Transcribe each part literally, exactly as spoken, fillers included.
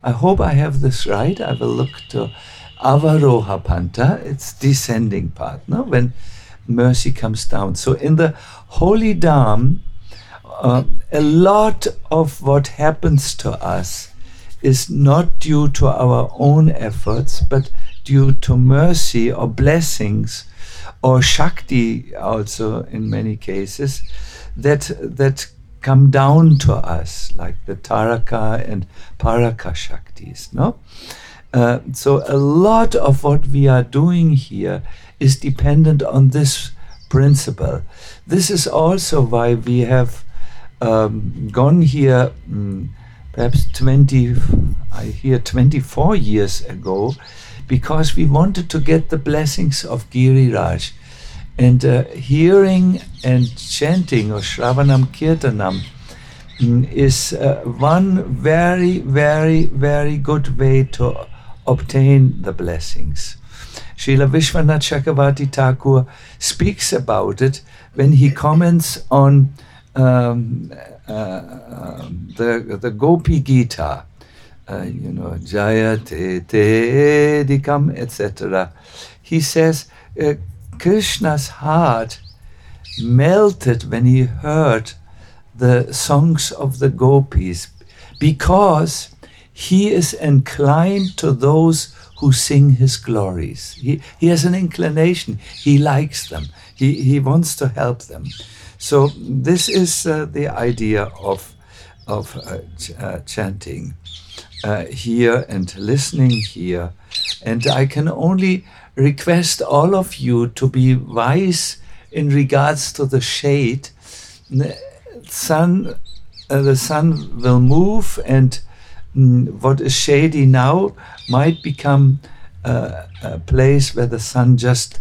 I hope I have this right. I will look to Avaroha Panta. It's descending part, no? When mercy comes down. So in the Holy Dham, uh, a lot of what happens to us is not due to our own efforts, but due to mercy or blessings or Shakti also in many cases that that come down to us, like the Taraka and Paraka Shaktis, no? Uh, so a lot of what we are doing here is dependent on this principle. This is also why we have um, gone here um, perhaps twenty, I hear twenty-four years ago, because we wanted to get the blessings of Giriraj. And uh, hearing and chanting, or Shravanam Kirtanam, mm, is uh, one very, very, very good way to obtain the blessings. Srila Vishwanath Chakravarti Thakur speaks about it when he comments on um, uh, uh, the, the Gopi Gita, uh, you know, Jaya Te Te Dikam, et cetera. He says, uh, Krishna's heart melted when he heard the songs of the gopis, because he is inclined to those who sing his glories. He, he has an inclination. He likes them. He, he wants to help them. So this is uh, the idea of, of uh, ch- uh, chanting uh, here and listening here. And I can only request all of you to be wise in regards to the shade. The sun, uh, the sun will move, and mm, what is shady now might become uh, a place where the sun just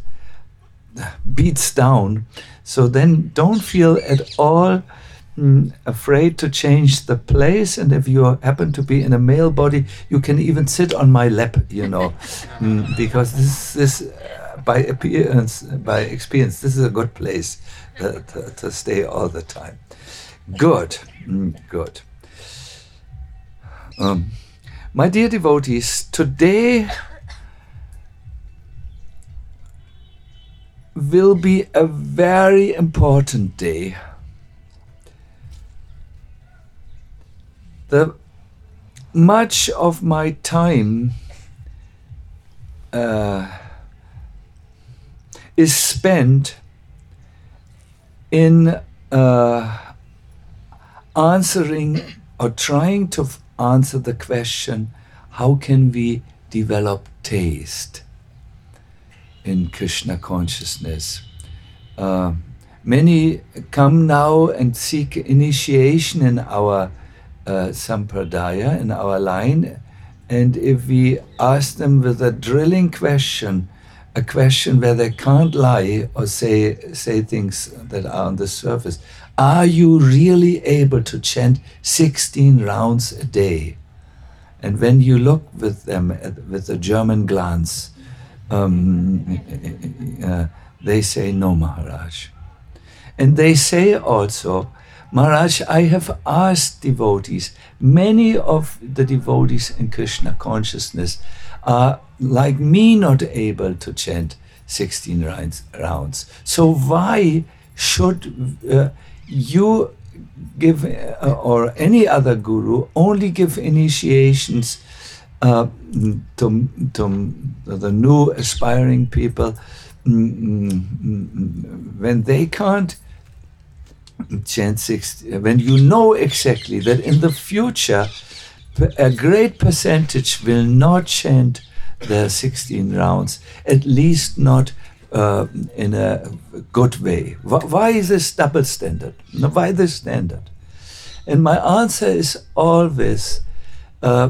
beats down. So then don't feel at all mm, afraid to change the place. And if you happen to be in a male body, you can even sit on my lap, you know, mm, because this is, uh, by appearance, by experience, this is a good place uh, to, to stay all the time. Good, mm, good. Um, my dear devotees, today will be a very important day. The much of my time uh, is spent in uh, answering or trying to f- answer the question, how can we develop taste in Krishna consciousness? Uh, many come now and seek initiation in our uh, sampradaya, in our line, and if we ask them with a drilling question, a question where they can't lie or say say things that are on the surface, are you really able to chant sixteen rounds a day? And when you look with them at, with a German glance, Um, uh, they say, no, Maharaj. And they say also, Maharaj, I have asked devotees, many of the devotees in Krishna consciousness are, like me, not able to chant sixteen rounds. So why should uh, you give, uh, or any other guru, only give initiations Uh, to, to the new aspiring people mm, mm, when they can't chant sixty, when you know exactly that in the future a great percentage will not chant the sixteen rounds, at least not uh, in a good way. Why this double standard? Why this standard? And my answer is always, uh,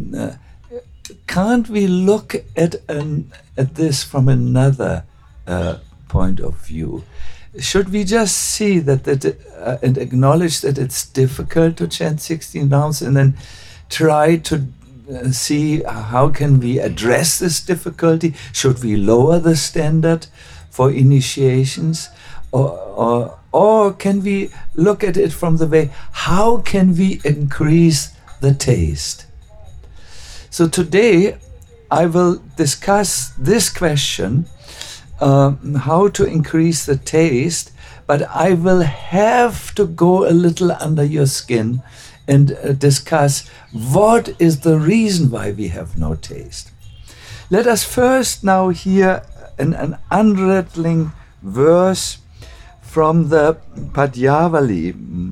can't we look at an, at this from another uh, point of view? Should we just see that, that uh, and acknowledge that it's difficult to chant sixteen rounds, and then try to uh, see how can we address this difficulty? Should we lower the standard for initiations, or, or, or can we look at it from the way, how can we increase the taste? So today I will discuss this question, uh, how to increase the taste, but I will have to go a little under your skin and uh, discuss what is the reason why we have no taste. Let us first now hear an, an unrattling verse from the Padyavali.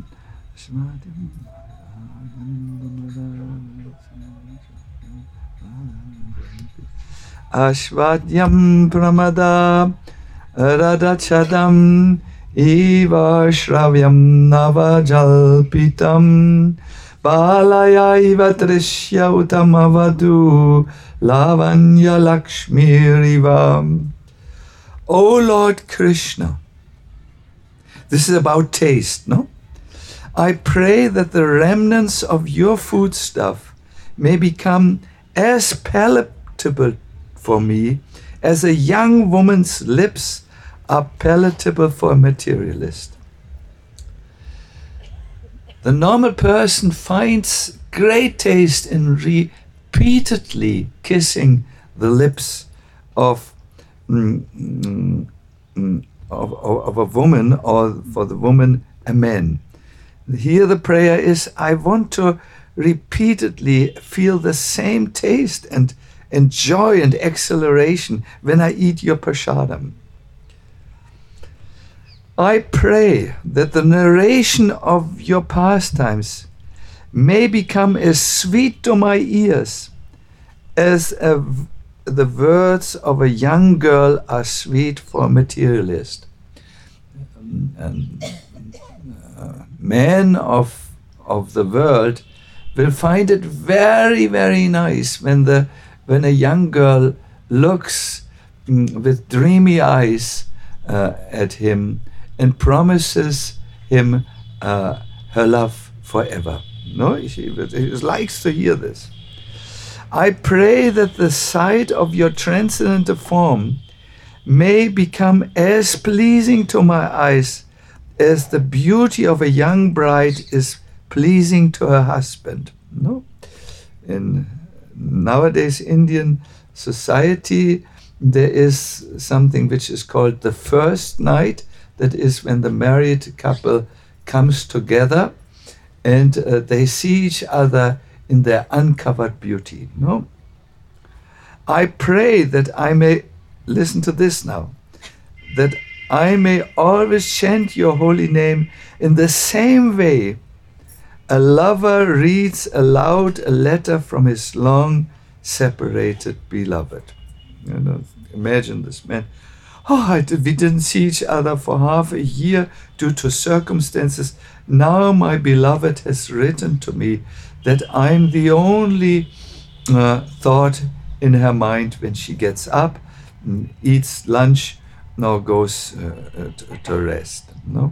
Ashvadyam pramada radachadam Iva shravyam navajalpitam Balaya iva trishya utamavadu Lavanya lakshmiriva. O Lord Krishna, this is about taste, no? I pray that the remnants of your foodstuff may become as palatable for me as a young woman's lips are palatable for a materialist. The normal person finds great taste in repeatedly kissing the lips of, mm, mm, mm, of, of, of a woman, or for the woman, a man. Here the prayer is, I want to repeatedly feel the same taste and, and joy and exhilaration when I eat your prasadam. I pray that the narration of your pastimes may become as sweet to my ears as a, the words of a young girl are sweet for a materialist. And uh, men of, of the world will find it very, very nice when, the, when a young girl looks mm, with dreamy eyes uh, at him and promises him uh, her love forever. No, he, he likes to hear this. I pray that the sight of your transcendental form may become as pleasing to my eyes as the beauty of a young bride is pleasing to her husband. No, in nowadays Indian society, there is something which is called the first night. That is when the married couple comes together and uh, they see each other in their uncovered beauty. No? I pray that I may, listen to this now, that I may always chant your holy name in the same way a lover reads aloud a letter from his long separated beloved. You know, imagine this man. Oh, I did, we didn't see each other for half a year due to circumstances. Now my beloved has written to me that I'm the only uh, thought in her mind when she gets up, eats lunch, or goes uh, to, to rest. No?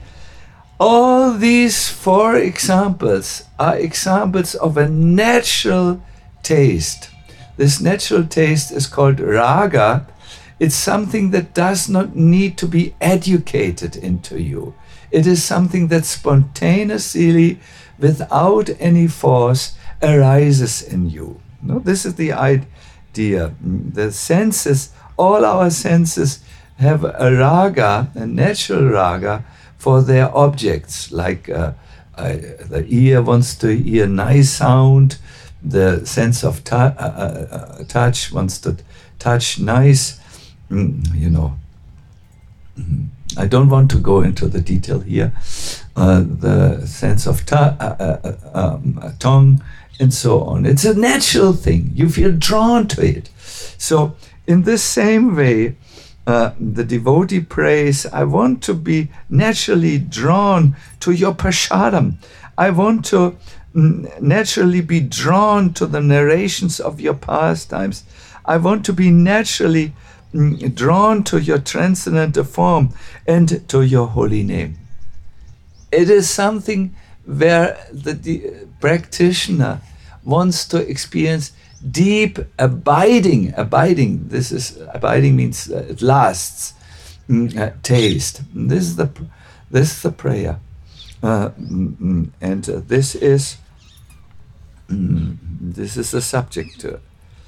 All these four examples are examples of a natural taste. This natural taste is called raga. It's something that does not need to be educated into you. It is something that spontaneously, without any force, arises in you. No, this is the idea. The senses, all our senses have a raga, a natural raga, for their objects. Like uh, uh, the ear wants to hear nice sound, the sense of tu- uh, uh, touch wants to touch nice. Mm, you know, mm, I don't want to go into the detail here. Uh, the sense of ta- uh, uh, um, tongue and so on. It's a natural thing. You feel drawn to it. So in this same way, uh, the devotee prays, I want to be naturally drawn to your prasadam. I want to mm, naturally be drawn to the narrations of your pastimes. I want to be naturally drawn to your transcendental form and to your holy name. It is something where the, the practitioner wants to experience deep abiding, abiding, this is, abiding means uh, it lasts, mm, uh, taste. This is the, this is the prayer. Uh, mm, and uh, this is mm, this is the subject to it.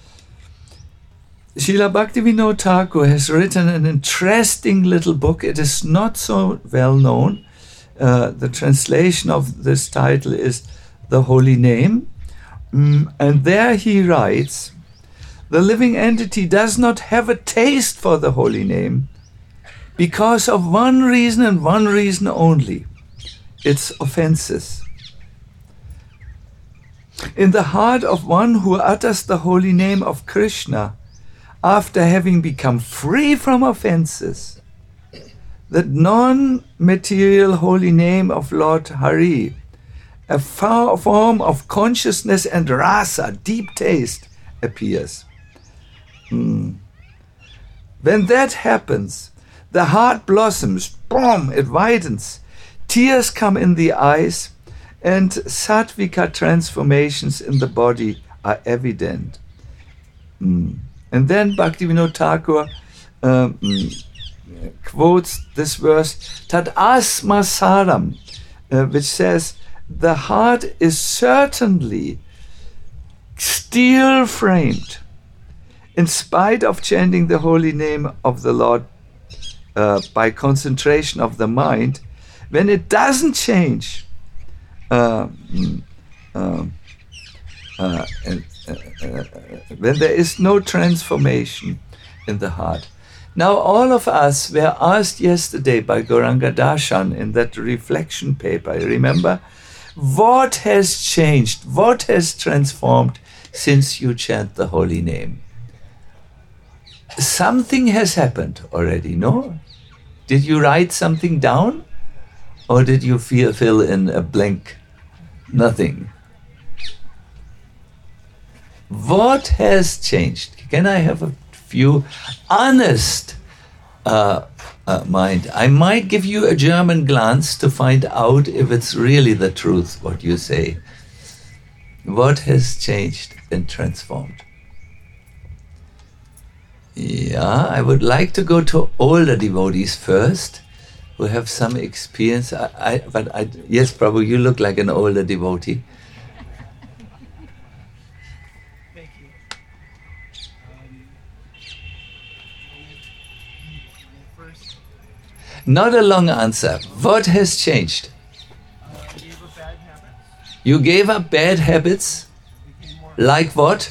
Srila Bhaktivinoda Thakur has written an interesting little book. It is not so well known. Uh, the translation of this title is The Holy Name. Mm, and there he writes, the living entity does not have a taste for the holy name because of one reason and one reason only, its offenses. In the heart of one who utters the holy name of Krishna, after having become free from offenses, the non-material holy name of Lord Hari, a far form of consciousness and rasa, deep taste, appears. Hmm. When that happens, the heart blossoms, boom, it widens, tears come in the eyes, and sattvika transformations in the body are evident. Hmm. And then Bhaktivinoda Thakur um, quotes this verse, Tad asma saram, uh, which says, the heart is certainly steel-framed. In spite of chanting the holy name of the Lord uh, by concentration of the mind, when it doesn't change, uh, uh, uh, and, uh, uh, when there is no transformation in the heart. Now, all of us were asked yesterday by Gauranga Darshan in that reflection paper, remember? What has changed? What has transformed since you chant the holy name? Something has happened already, no? Did you write something down? Or did you feel, fill in a blank? Nothing. What has changed? Can I have a few honest uh, uh, mind? I might give you a German glance to find out if it's really the truth, what you say. What has changed and transformed? Yeah, I would like to go to older devotees first, who have some experience. I, I, but I, yes, Prabhu, you look like an older devotee. Thank you. Um, first, Not a long answer. What has changed? uh, gave up bad habits. You gave up bad habits? Became more Like what?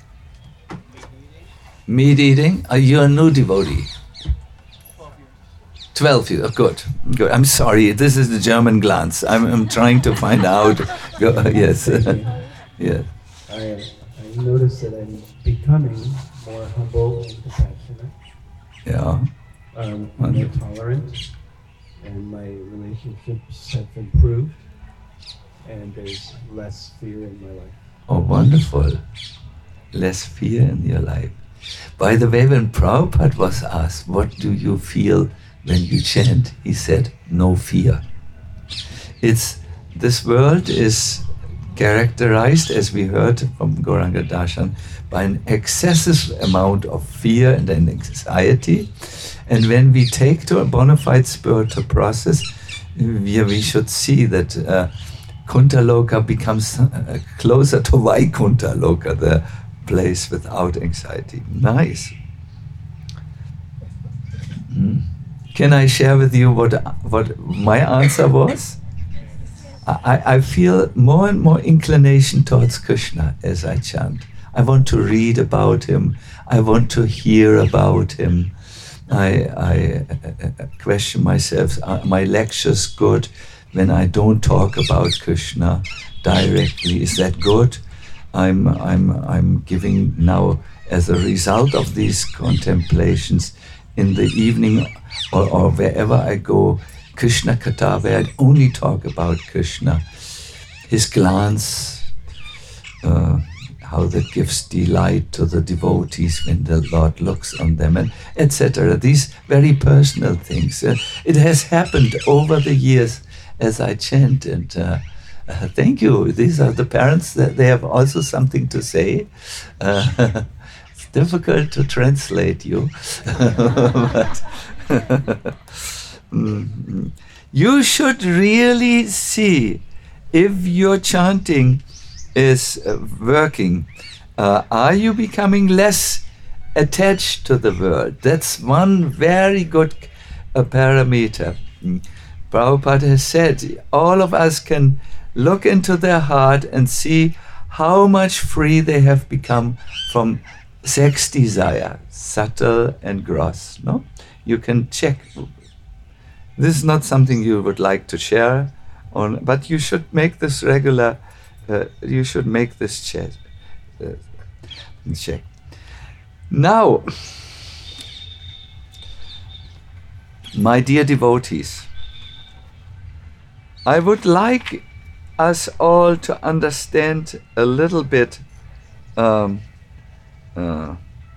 meat eating. Meat eating? Are you a new devotee? twelve years. Twelve years. Oh, good. Good. I'm sorry. This is the German glance. I'm, I'm trying to find out. Go, yes. Yes. I, I notice that I'm becoming more humble and compassionate, Yeah. um, more tolerant, and my relationships have improved, and there's less fear in my life. Oh, wonderful. Less fear in your life. By the way, when Prabhupada was asked, what do you feel when you chant? He said, no fear. It's, this world is characterized, as we heard from Gauranga Darshan, by an excessive amount of fear and anxiety. And when we take to a bona fide spiritual process, we, we should see that uh, Kuntaloka becomes uh, closer to Vaikuntha Loka, the place without anxiety. Nice. Mm. Can I share with you what what my answer was? I, I feel more and more inclination towards Krishna as I chant. I want to read about him. I want to hear about him. I, I uh, question myself, are my lectures good when I don't talk about Krishna directly? Is that good? I'm, I'm, I'm giving now, as a result of these contemplations, in the evening or, or wherever I go, Krishna Katha, where I only talk about Krishna, his glance, uh, how that gives delight to the devotees when the Lord looks on them, and et cetera. These very personal things. Uh, it has happened over the years as I chant, and uh, uh, thank you. These are the parents that they have also something to say. Uh, it's difficult to translate you, but you should really see if your chanting is uh, working, uh, are you becoming less attached to the world? That's one very good uh, parameter. Mm. Prabhupada has said all of us can look into their heart and see how much free they have become from sex desire, subtle and gross. No, you can check. This is not something you would like to share, on, but you should make this regular. Uh, you should make this check. Uh, check. Now, my dear devotees, I would like us all to understand a little bit um, uh,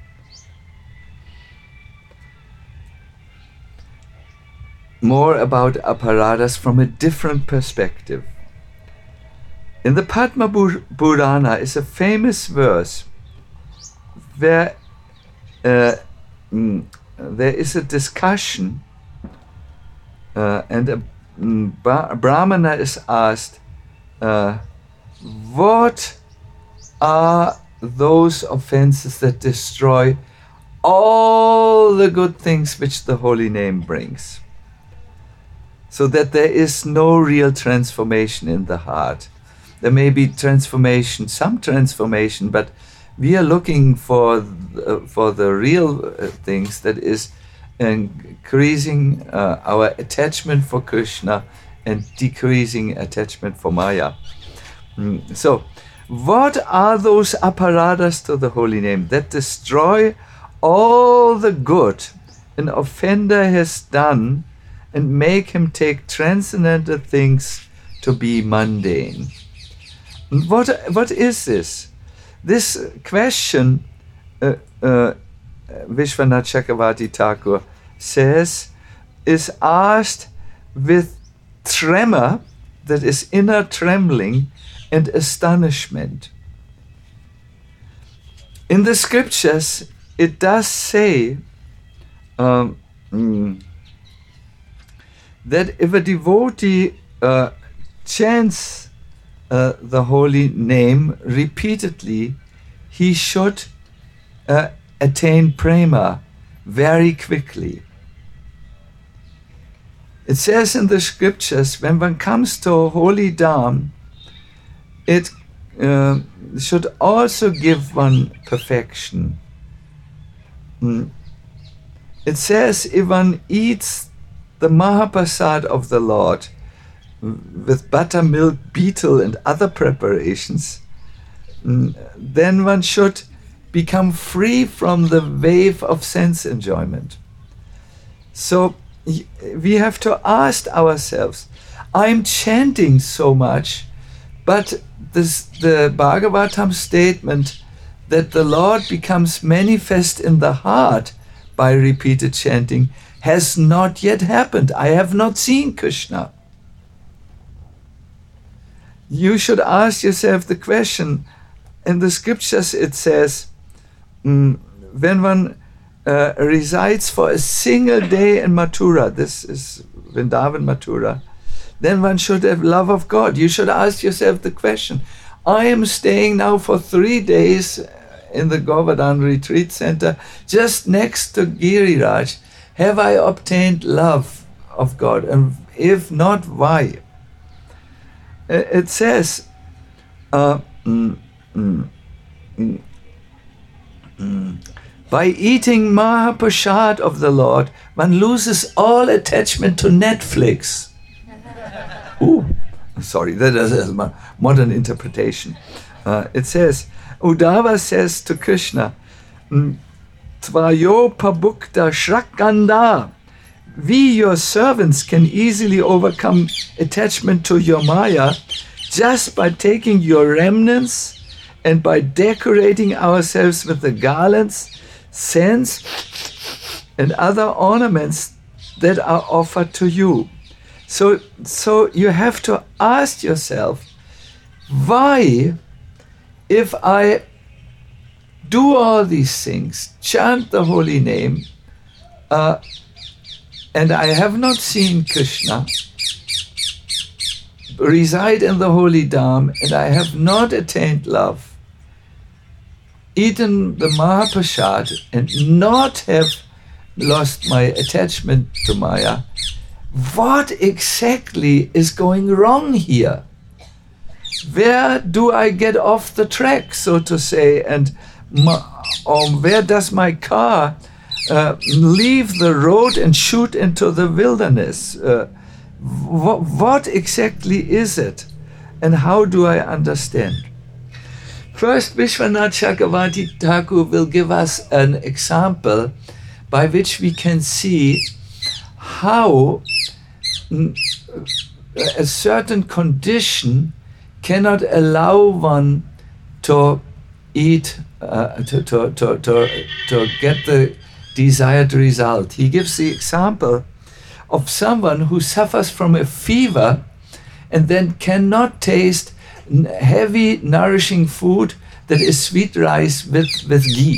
more about aparadas from a different perspective. In the Padma Purana is a famous verse where uh, mm, there is a discussion uh, and a mm, Bra- Brahmana is asked, uh, what are those offenses that destroy all the good things which the holy name brings? So that there is no real transformation in the heart. There may be transformation, some transformation, but we are looking for uh, for the real uh, things, that is increasing uh, our attachment for Krishna and decreasing attachment for Maya. Mm. So, what are those aparadas to the holy name that destroy all the good an offender has done and make him take transcendental things to be mundane? What what is this? This question, uh, uh, Vishwanath Chakravarti Thakur says, is asked with tremor, that is inner trembling and astonishment. In the scriptures, it does say um, mm, that if a devotee uh, chants Uh, the holy name repeatedly, he should uh, attain prema very quickly. It says in the scriptures, when one comes to holy dham, it uh, should also give one perfection. Mm. It says if one eats the Mahaprasad of the Lord with buttermilk, beetle and other preparations, then one should become free from the wave of sense enjoyment. So we have to ask ourselves, I'm chanting so much, but this, the Bhagavatam statement that the Lord becomes manifest in the heart by repeated chanting has not yet happened. I have not seen Krishna. You should ask yourself the question. In the scriptures it says, mm, when one uh, resides for a single day in Mathura, this is Vrindavan Mathura, then one should have love of God. You should ask yourself the question, I am staying now for three days in the Govardhan Retreat Center, just next to Giriraj. Have I obtained love of God? And if not, why? It says, uh, mm, mm, mm, mm, by eating Mahaprasad of the Lord, one loses all attachment to Netflix. Ooh, sorry, that is a modern interpretation. Uh, it says, Uddhava says to Krishna, Tvayo pabukta shrakanda. We, your servants, can easily overcome attachment to your Maya just by taking your remnants and by decorating ourselves with the garlands, scents, and other ornaments that are offered to you. So, so you have to ask yourself, why, if I do all these things, chant the holy name, uh, and I have not seen Krishna, reside in the holy dham and I have not attained love, eaten the Mahaprasad and not have lost my attachment to Maya, what exactly is going wrong here? Where do I get off the track, so to say, and my, or where does my car uh, leave the road and shoot into the wilderness? Uh, wh- what exactly is it, and how do I understand? First, Vishwanath Chakravarti Thakur will give us an example by which we can see how a certain condition cannot allow one to eat, uh, to, to, to, to, to get the desired result. He gives the example of someone who suffers from a fever and then cannot taste heavy, nourishing food that is sweet rice with, with ghee.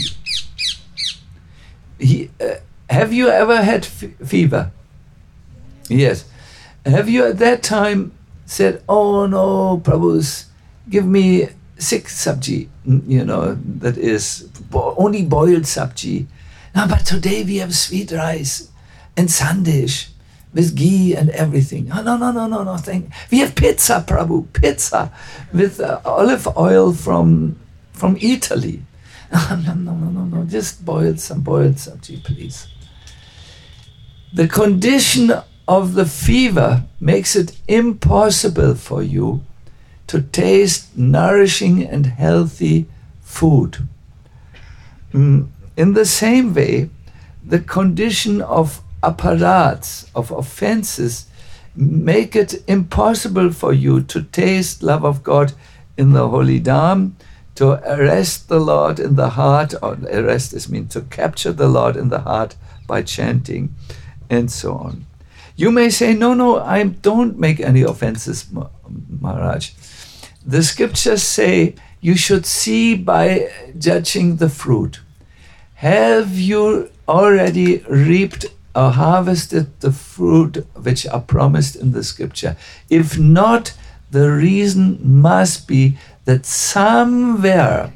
He, uh, have you ever had f- fever? Yes. Have you at that time said, oh no, Prabhus, give me six sabji, you know, that is bo- only boiled sabji. No, but today we have sweet rice and sandesh with ghee and everything. Oh, no, no, no, no, no, thank. We have pizza, Prabhu, pizza with uh, olive oil from from Italy. No, no, no, no, no, just boiled some boiled sabji, please. The condition of the fever makes it impossible for you to taste nourishing and healthy food. Mm, in the same way, the condition of aparats, of offenses, make it impossible for you to taste love of God in the holy dham, to arrest the Lord in the heart, or arrest is mean to capture the Lord in the heart by chanting, and so on. You may say, no, no, I don't make any offenses, Maharaj. The scriptures say you should see by judging the fruit. Have you already reaped or harvested the fruit which are promised in the scripture? If not, the reason must be that somewhere,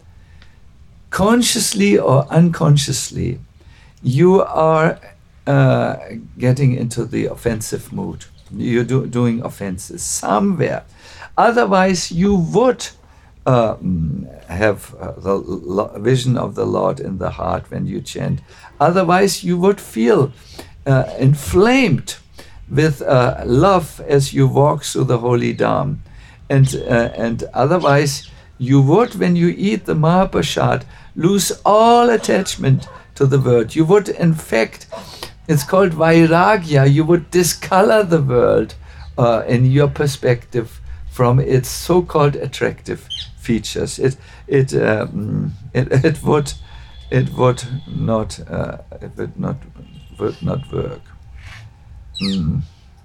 consciously or unconsciously, you are uh, getting into the offensive mood. You're do, doing offenses somewhere. Otherwise, you would uh, have uh, the lo- vision of the Lord in the heart when you chant. Otherwise, you would feel uh, inflamed with uh, love as you walk through the holy dham. And, uh, and otherwise, you would, when you eat the Mahaprasad, lose all attachment to the world. You would, in fact, it's called vairagya, you would discolor the world uh, in your perspective from its so-called attractive features. It it um, it, it would it would not uh, it would not would not work. Mm.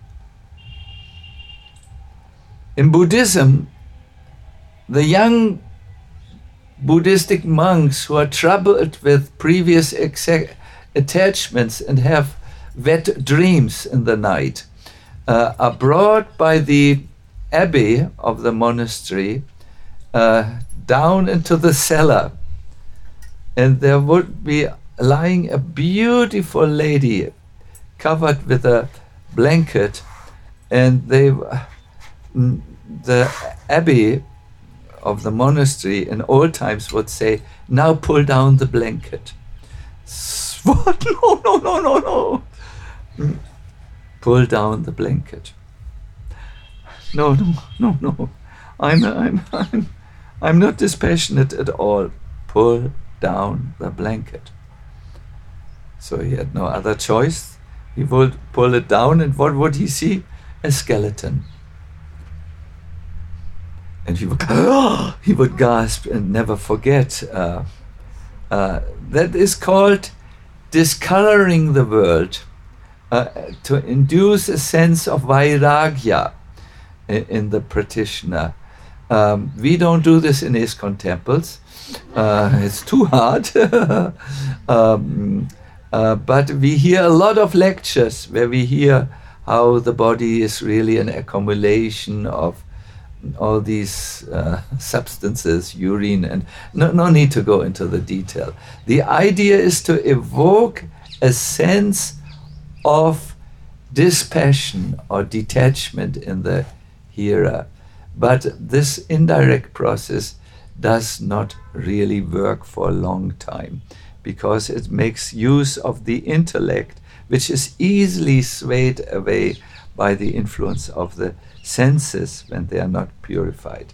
In Buddhism, the young Buddhistic monks who are troubled with previous ex- attachments and have wet dreams in the night uh, are brought by the abbey of the monastery uh, down into the cellar, and there would be lying a beautiful lady covered with a blanket, and they the abbey of the monastery in old times would say, now pull down the blanket. What? No, no, no, no, no. Pull down the blanket. No, no, no, no. I'm, I'm, I'm, I'm not dispassionate at all. Pull down the blanket. So he had no other choice. He would pull it down, and what would he see? A skeleton. And he would, oh, he would gasp and never forget. Uh, uh, that is called discoloring the world, uh, to induce a sense of vairagya in, in the practitioner. Um, we don't do this in ISKCON temples. Uh, it's too hard. um, uh, but we hear a lot of lectures where we hear how the body is really an accumulation of all these uh, substances, urine, and no, no need to go into the detail. The idea is to evoke a sense of dispassion or detachment in the hearer. But this indirect process does not really work for a long time, because it makes use of the intellect, which is easily swayed away by the influence of the senses when they are not purified.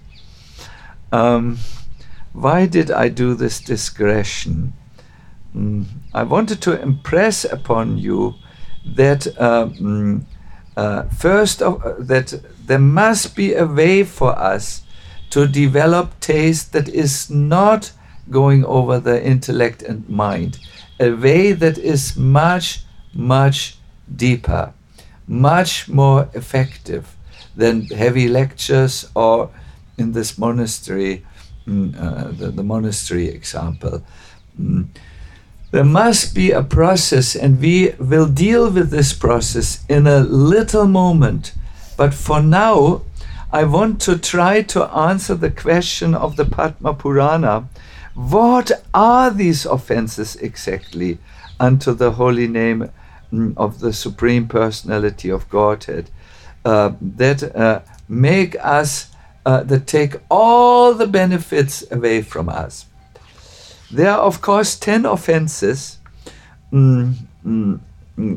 Um, why did I do this digression? Mm, I wanted to impress upon you that uh, mm, uh, first of, uh, that there must be a way for us to develop taste that is not going over the intellect and mind, a way that is much, much deeper, much more effective than heavy lectures, or in this monastery, mm, uh, the, the monastery example. Mm. There must be a process, and we will deal with this process in a little moment. But for now, I want to try to answer the question of the Padma Purana. What are these offenses exactly unto the holy name mm, of the Supreme Personality of Godhead uh, that uh, make us, uh, that take all the benefits away from us? There are, of course, ten offenses. Mm, mm, mm,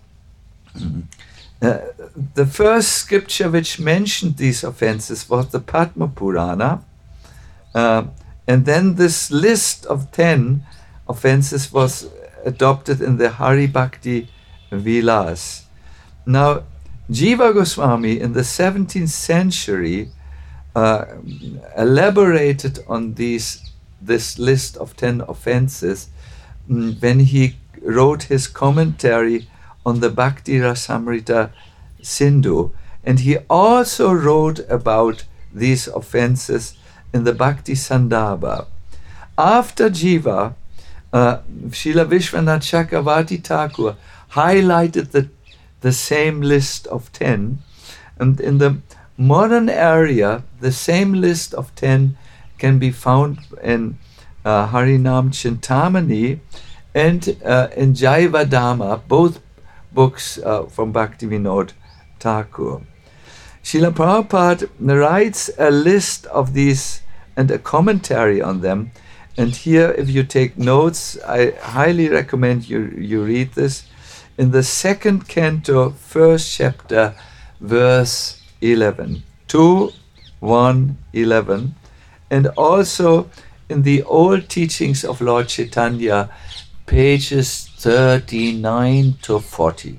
mm. Uh, the first scripture which mentioned these offenses was the Padma Purana. Uh, and then this list of ten offenses was adopted in the Hari Bhakti Vilas. Now, Jiva Goswami in the seventeenth century uh, elaborated on these this list of ten offenses mm, when he wrote his commentary on the Bhakti Rasamrita Sindhu. And he also wrote about these offenses in the Bhakti Sandarbha. After Jiva, uh, Srila Vishwanath Chakravarti Thakur highlighted the, the same list of ten. And in the modern area, the same list of ten can be found in uh, Harinam Chintamani and uh, in Jaivadhamma, both books uh, from Bhaktivinoda Thakur. Srila Prabhupada writes a list of these and a commentary on them. And here, if you take notes, I highly recommend you, you read this. In the second canto, first chapter, verse eleven. two, one, eleven. And also in the old teachings of Lord Chaitanya, pages thirty-nine to forty.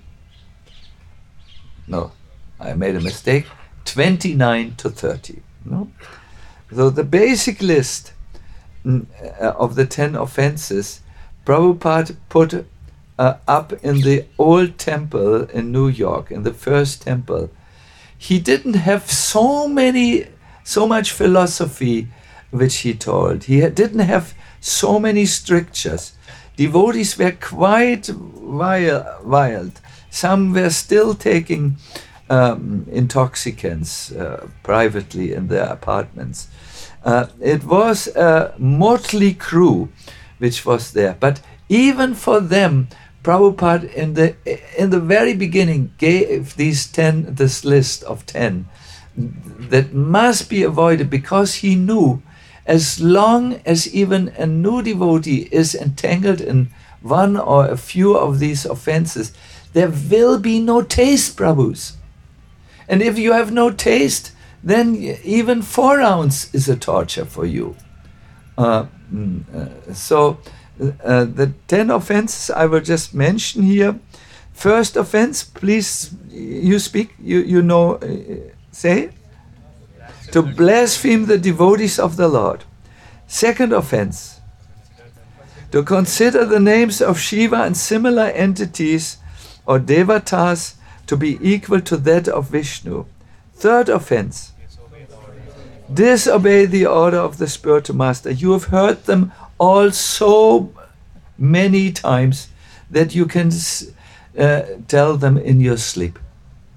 No, I made a mistake. twenty-nine to thirty. No? So the basic list mm, uh, of the ten offenses, Prabhupada put uh, up in the old temple in New York, in the first temple. He didn't have so many, so much philosophy which he told. He had, didn't have so many strictures. Devotees were quite wild. wild. Some were still taking um, intoxicants uh, privately in their apartments. Uh, it was a motley crew which was there. But even for them, Prabhupada in the in the very beginning gave these ten, this list of ten that must be avoided, because he knew as long as even a new devotee is entangled in one or a few of these offenses, there will be no taste, Prabhus. And if you have no taste, then even four ounce is a torture for you. Uh, uh, so uh, the ten offenses I will just mention here. First offense, please, you speak, you, you know, uh, say. To blaspheme the devotees of the Lord. Second offense, to consider the names of Shiva and similar entities or devatas to be equal to that of Vishnu. Third offense, disobey the order of the spiritual master. You have heard them all so many times that you can uh, tell them in your sleep.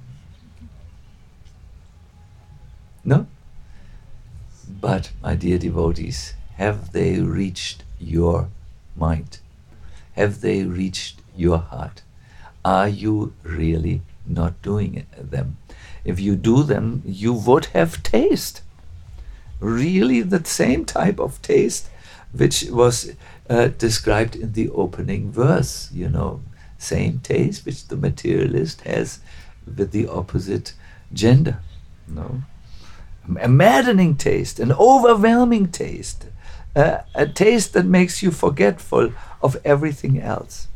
No? But, my dear devotees, have they reached your mind? Have they reached your heart? Are you really not doing it, them? If you do them, you would have taste. Really the same type of taste which was uh, described in the opening verse, you know, same taste which the materialist has with the opposite gender. No? A maddening taste, an overwhelming taste, uh, a taste that makes you forgetful of everything else.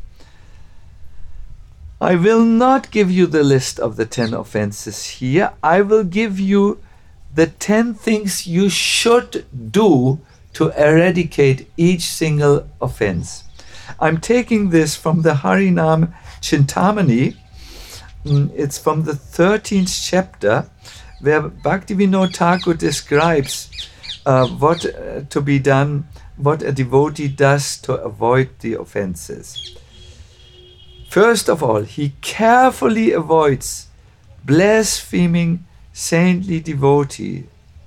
I will not give you the list of the ten offenses here. I will give you the ten things you should do to eradicate each single offense. I'm taking this from the Harinam Chintamani. It's from the thirteenth chapter, where Bhaktivinoda Thakur describes uh, what uh, to be done, what a devotee does to avoid the offenses. First of all, he carefully avoids blaspheming saintly devotees.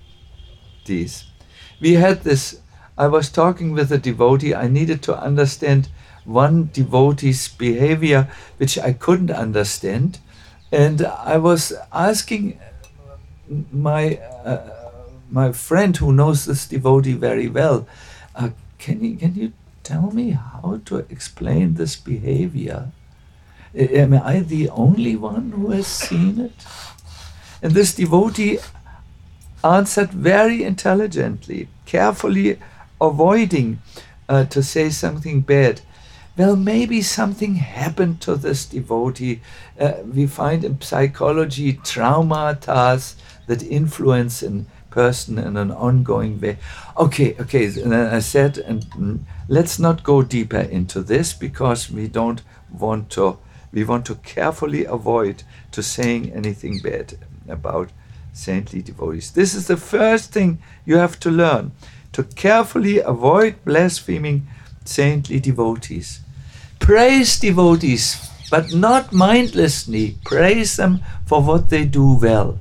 We had this, I was talking with a devotee, I needed to understand one devotee's behavior which I couldn't understand, and I was asking my uh, my friend who knows this devotee very well, uh, can you can you tell me how to explain this behavior? Am I the only one who has seen it? And this devotee answered very intelligently, carefully avoiding uh, to say something bad. Well, maybe something happened to this devotee. Uh, we find in psychology traumata that influence a person in an ongoing way. Okay, okay, and I said, and mm, let's not go deeper into this because we don't want to, we want to carefully avoid to saying anything bad about saintly devotees. This is the first thing you have to learn, to carefully avoid blaspheming saintly devotees. Praise devotees, but not mindlessly. Praise them for what they do well.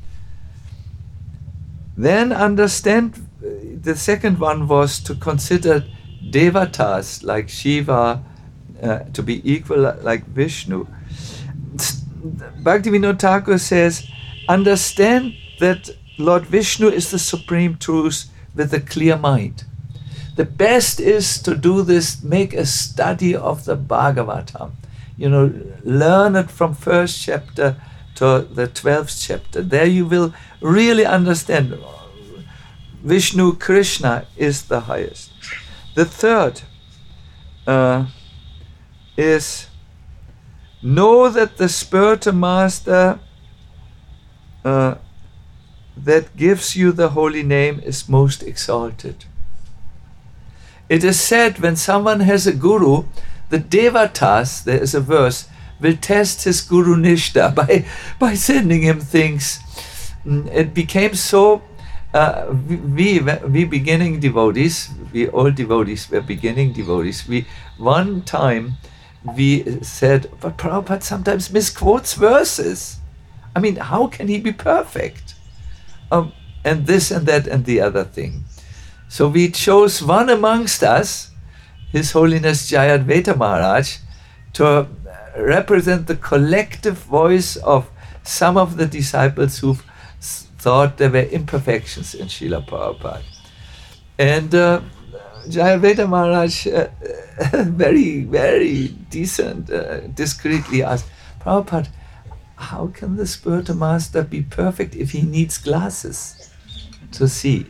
Then understand, uh, the second one was to consider devatas like Shiva uh, to be equal like Vishnu. Bhaktivinoda Thakur says, understand that Lord Vishnu is the supreme truth with a clear mind. The best is to do this, make a study of the Bhagavatam. You know, learn it from first chapter to the twelfth chapter. There you will really understand Vishnu, Krishna is the highest. The third uh, is know that the spiritual master uh, that gives you the holy name is most exalted. It is said when someone has a guru, the devatas, there is a verse, will test his guru nishta by, by sending him things. It became so, uh, we, we beginning devotees, we all devotees were beginning devotees. We one time we said, but Prabhupada sometimes misquotes verses. I mean, how can he be perfect? Um, and this and that and the other thing. So we chose one amongst us, His Holiness Jayadvaita Maharaj, to represent the collective voice of some of the disciples who thought there were imperfections in Srila Prabhupada. And uh, Jayadvaita Maharaj, uh, very, very decent, uh, discreetly asked, Prabhupada, how can the spiritual master be perfect if he needs glasses to see?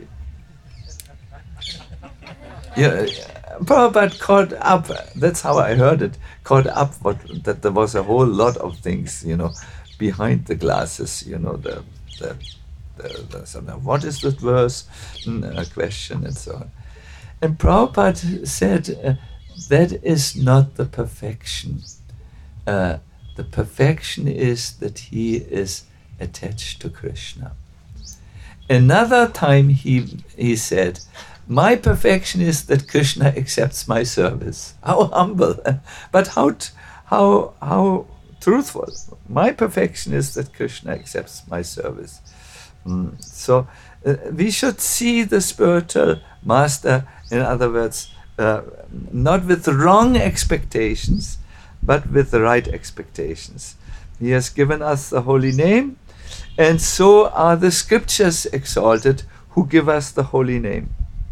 Yeah, Prabhupada caught up, that's how I heard it, caught up what, that there was a whole lot of things, you know, behind the glasses, you know, the, the, the, the so now what is this verse, a question and so on. And Prabhupada said, uh, that is not the perfection. Uh, the perfection is that he is attached to Krishna. Another time he he said, my perfection is that Krishna accepts my service. How humble, but how t- how how truthful. My perfection is that Krishna accepts my service. Mm. So uh, we should see the spiritual master, in other words, uh, not with wrong expectations, but with the right expectations. He has given us the holy name, and so are the scriptures exalted who give us the holy name.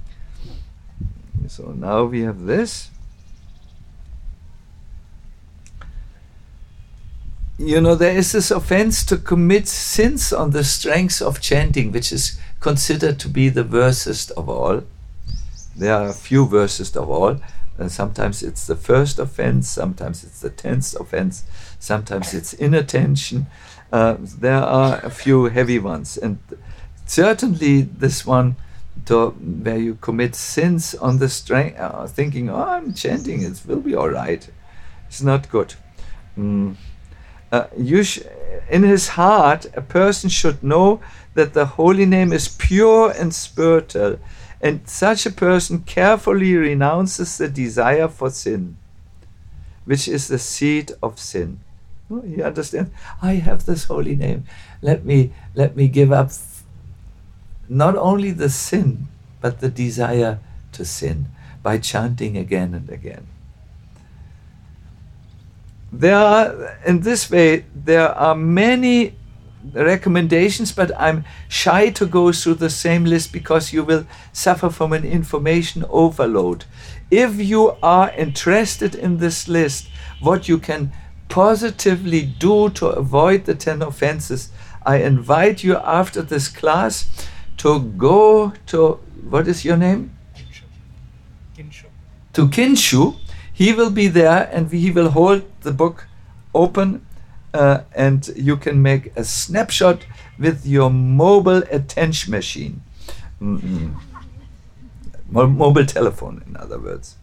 So now we have this. You know, there is this offense to commit sins on the strength of chanting, which is considered to be the worstest of all. There are a few worstest of all. Uh, sometimes it's the first offense, sometimes it's the tenth offense, sometimes it's inattention. Uh, there are a few heavy ones, and certainly this one, to, where you commit sins on the strength, uh, thinking, oh, I'm chanting, it will be all right. It's not good. Mm. Uh, you sh- in his heart, a person should know that the holy name is pure and spiritual, and such a person carefully renounces the desire for sin, which is the seed of sin. Oh, you understand? I have this holy name. Let me let me give up f- not only the sin, but the desire to sin by chanting again and again. There are, in this way, there are many recommendations, but I'm shy to go through the same list because you will suffer from an information overload. If you are interested in this list, what you can positively do to avoid the ten offenses, I invite you after this class to go to, what is your name? Kinshu. To Kinshu. He will be there and he will hold the book open, uh, and you can make a snapshot with your mobile attention machine. Mm-mm. Mo- mobile telephone, in other words.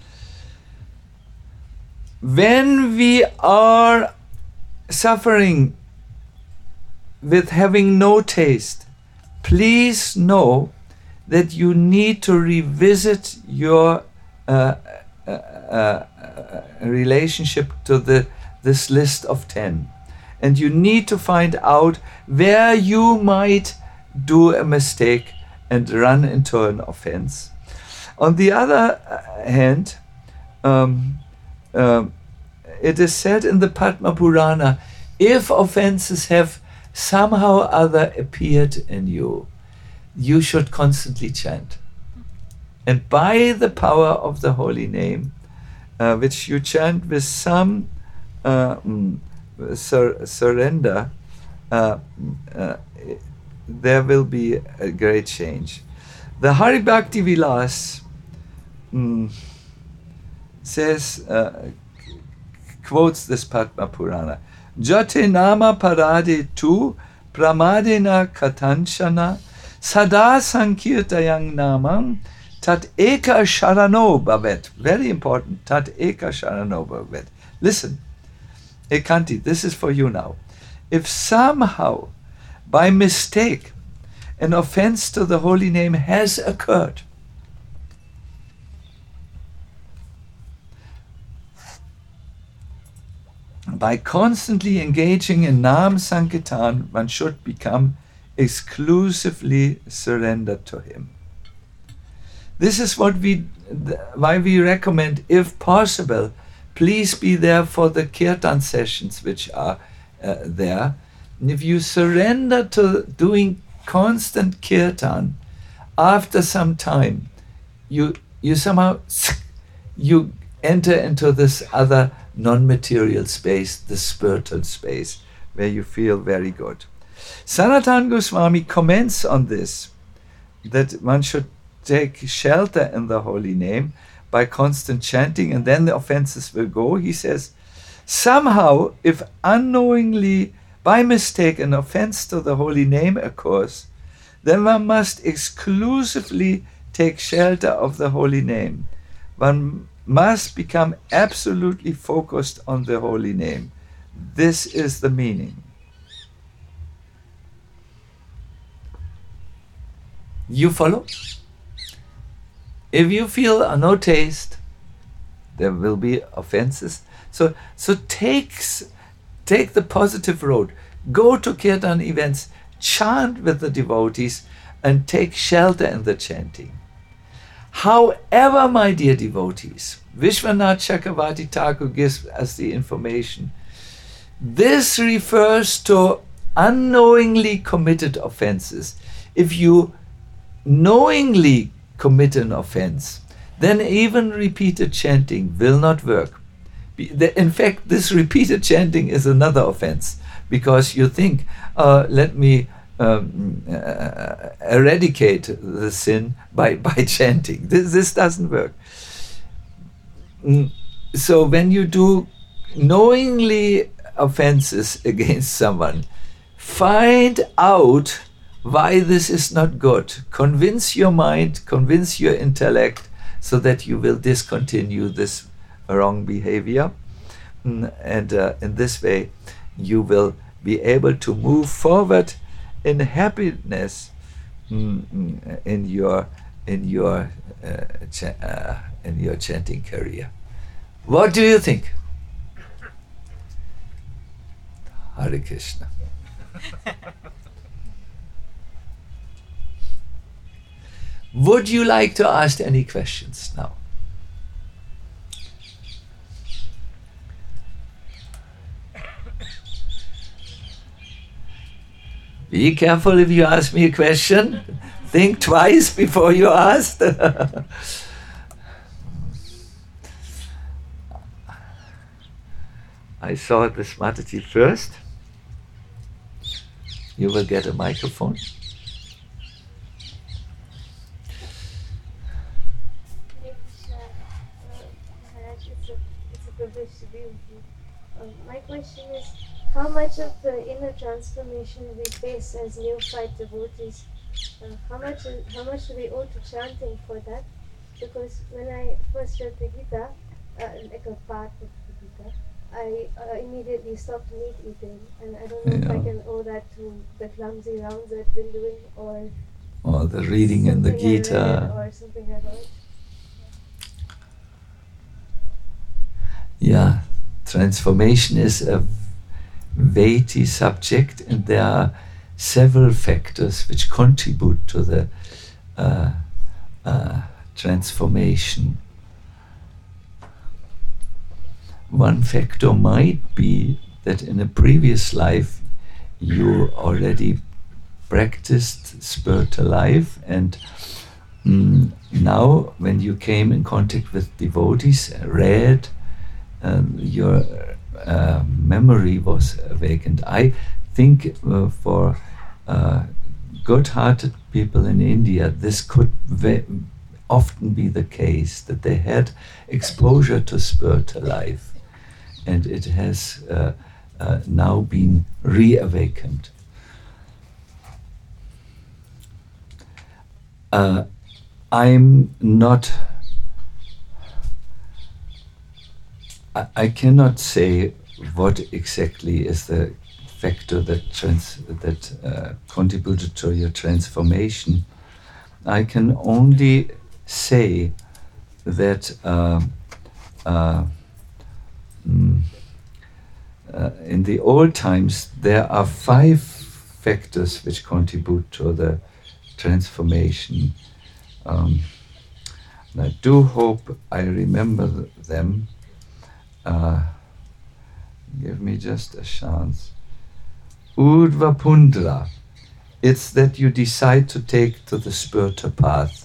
When we are suffering with having no taste, please know that you need to revisit your uh, uh, uh, relationship to the this list of ten, and you need to find out where you might do a mistake and run into an offense. On the other hand, um, um, it is said in the Padma Purana, if offenses have somehow or other appeared in you, you should constantly chant. And by the power of the holy name, uh, which you chant with some uh, mm, sur- surrender, uh, uh, there will be a great change. The Hari Bhakti Vilas mm, says, uh, quotes this Padma Purana, Jate nama parade tu pramadena katanchana sada sankirtayang namam tat eka sharano bhavet. Very important. Tat eka sharano bhavet. Listen, Ekanti, this is for you now. If somehow, by mistake, an offense to the holy name has occurred, by constantly engaging in Nam Sankirtan, one should become exclusively surrendered to him. This is what we, th- why we recommend, if possible, please be there for the kirtan sessions which are uh, there. And if you surrender to doing constant kirtan, after some time, you you somehow you enter into this other non-material space, the spiritual space, where you feel very good. Sanatana Goswami comments on this, that one should take shelter in the holy name by constant chanting, and then the offenses will go. He says, somehow, if unknowingly, by mistake, an offense to the holy name occurs, then one must exclusively take shelter of the holy name. One must become absolutely focused on the holy name. This is the meaning. You follow? If you feel uh, no taste, there will be offenses. So, so take, take the positive road. Go to kirtan events. chant with the devotees and take shelter in the chanting. However, my dear devotees, Vishwanath Chakravarti Thakur gives us the information. This refers to unknowingly committed offenses. If you knowingly commit an offense, then even repeated chanting will not work. In fact, this repeated chanting is another offense, because you think, uh, let me um, uh, eradicate the sin by, by chanting. This, this doesn't work. Mm, so when you do knowingly offenses against someone, find out why this is not good. Convince your mind, convince your intellect, so that you will discontinue this wrong behavior. Mm, and uh, in this way, you will be able to move forward in happiness mm, mm, in your in your uh, cha- uh, in your chanting career. What do you think? Hare Krishna. Would you like to ask any questions now? Be careful if you ask me a question. Think twice before you ask. I saw this Mataji first. You will get a microphone. My question is, how much of the inner transformation we face as neophyte devotees, uh, how much how much do we owe to chanting for that? Because when I first read the Gita, uh, like a part of the Gita, I uh, immediately stopped meat eating, and I don't know yeah. if I can owe that to the clumsy rounds I've been doing, or or the reading in the Gita, or something I read. Yeah, transformation is a weighty subject, and there are several factors which contribute to the uh, uh, transformation. One factor might be that in a previous life you already practiced spiritual life, and mm, now when you came in contact with devotees, read, um, your uh, memory was awakened. I think uh, for uh, good-hearted people in India, this could ve- often be the case, that they had exposure to spiritual life, and it has uh, uh, now been reawakened. Uh, I'm not, I, I cannot say what exactly is the factor that trans, that uh, contributed to your transformation. I can only say that uh, uh, mm, uh, in the old times there are five factors which contribute to the transformation. Um, and I do hope I remember them. Uh, give me just a chance. Urdhva Pundra. It's that you decide to take to the spiritual path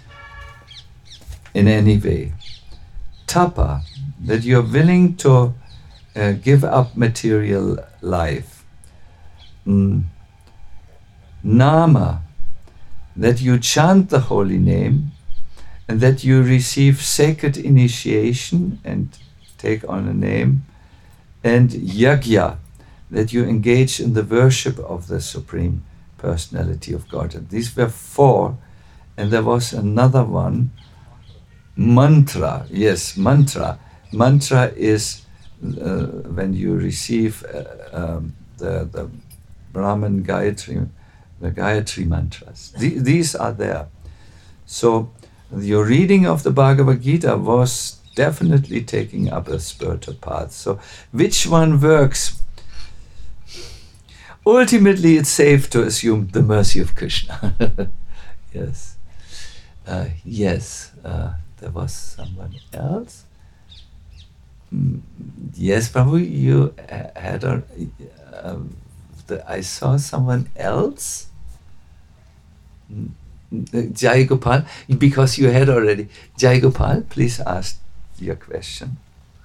in any way. Tapa, that you're willing to uh, give up material life. Mm. Nama, that you chant the holy name and that you receive sacred initiation and take on a name. And Yajna, that you engage in the worship of the Supreme Personality of God. And these were four, and there was another one, mantra. Yes, mantra. Mantra is uh, when you receive uh, um, the, the Brahman Gayatri, the Gayatri mantras. The, these are there. So your reading of the Bhagavad Gita was definitely taking up a spiritual path. So which one works? ultimately it's safe to assume the mercy of Krishna. Yes. Uh, yes, uh, there was someone else. Mm, yes, Prabhu, you uh, had a, uh, the, I saw someone else. Mm, Jai Gopal, because you had already. Jai Gopal, please ask your question.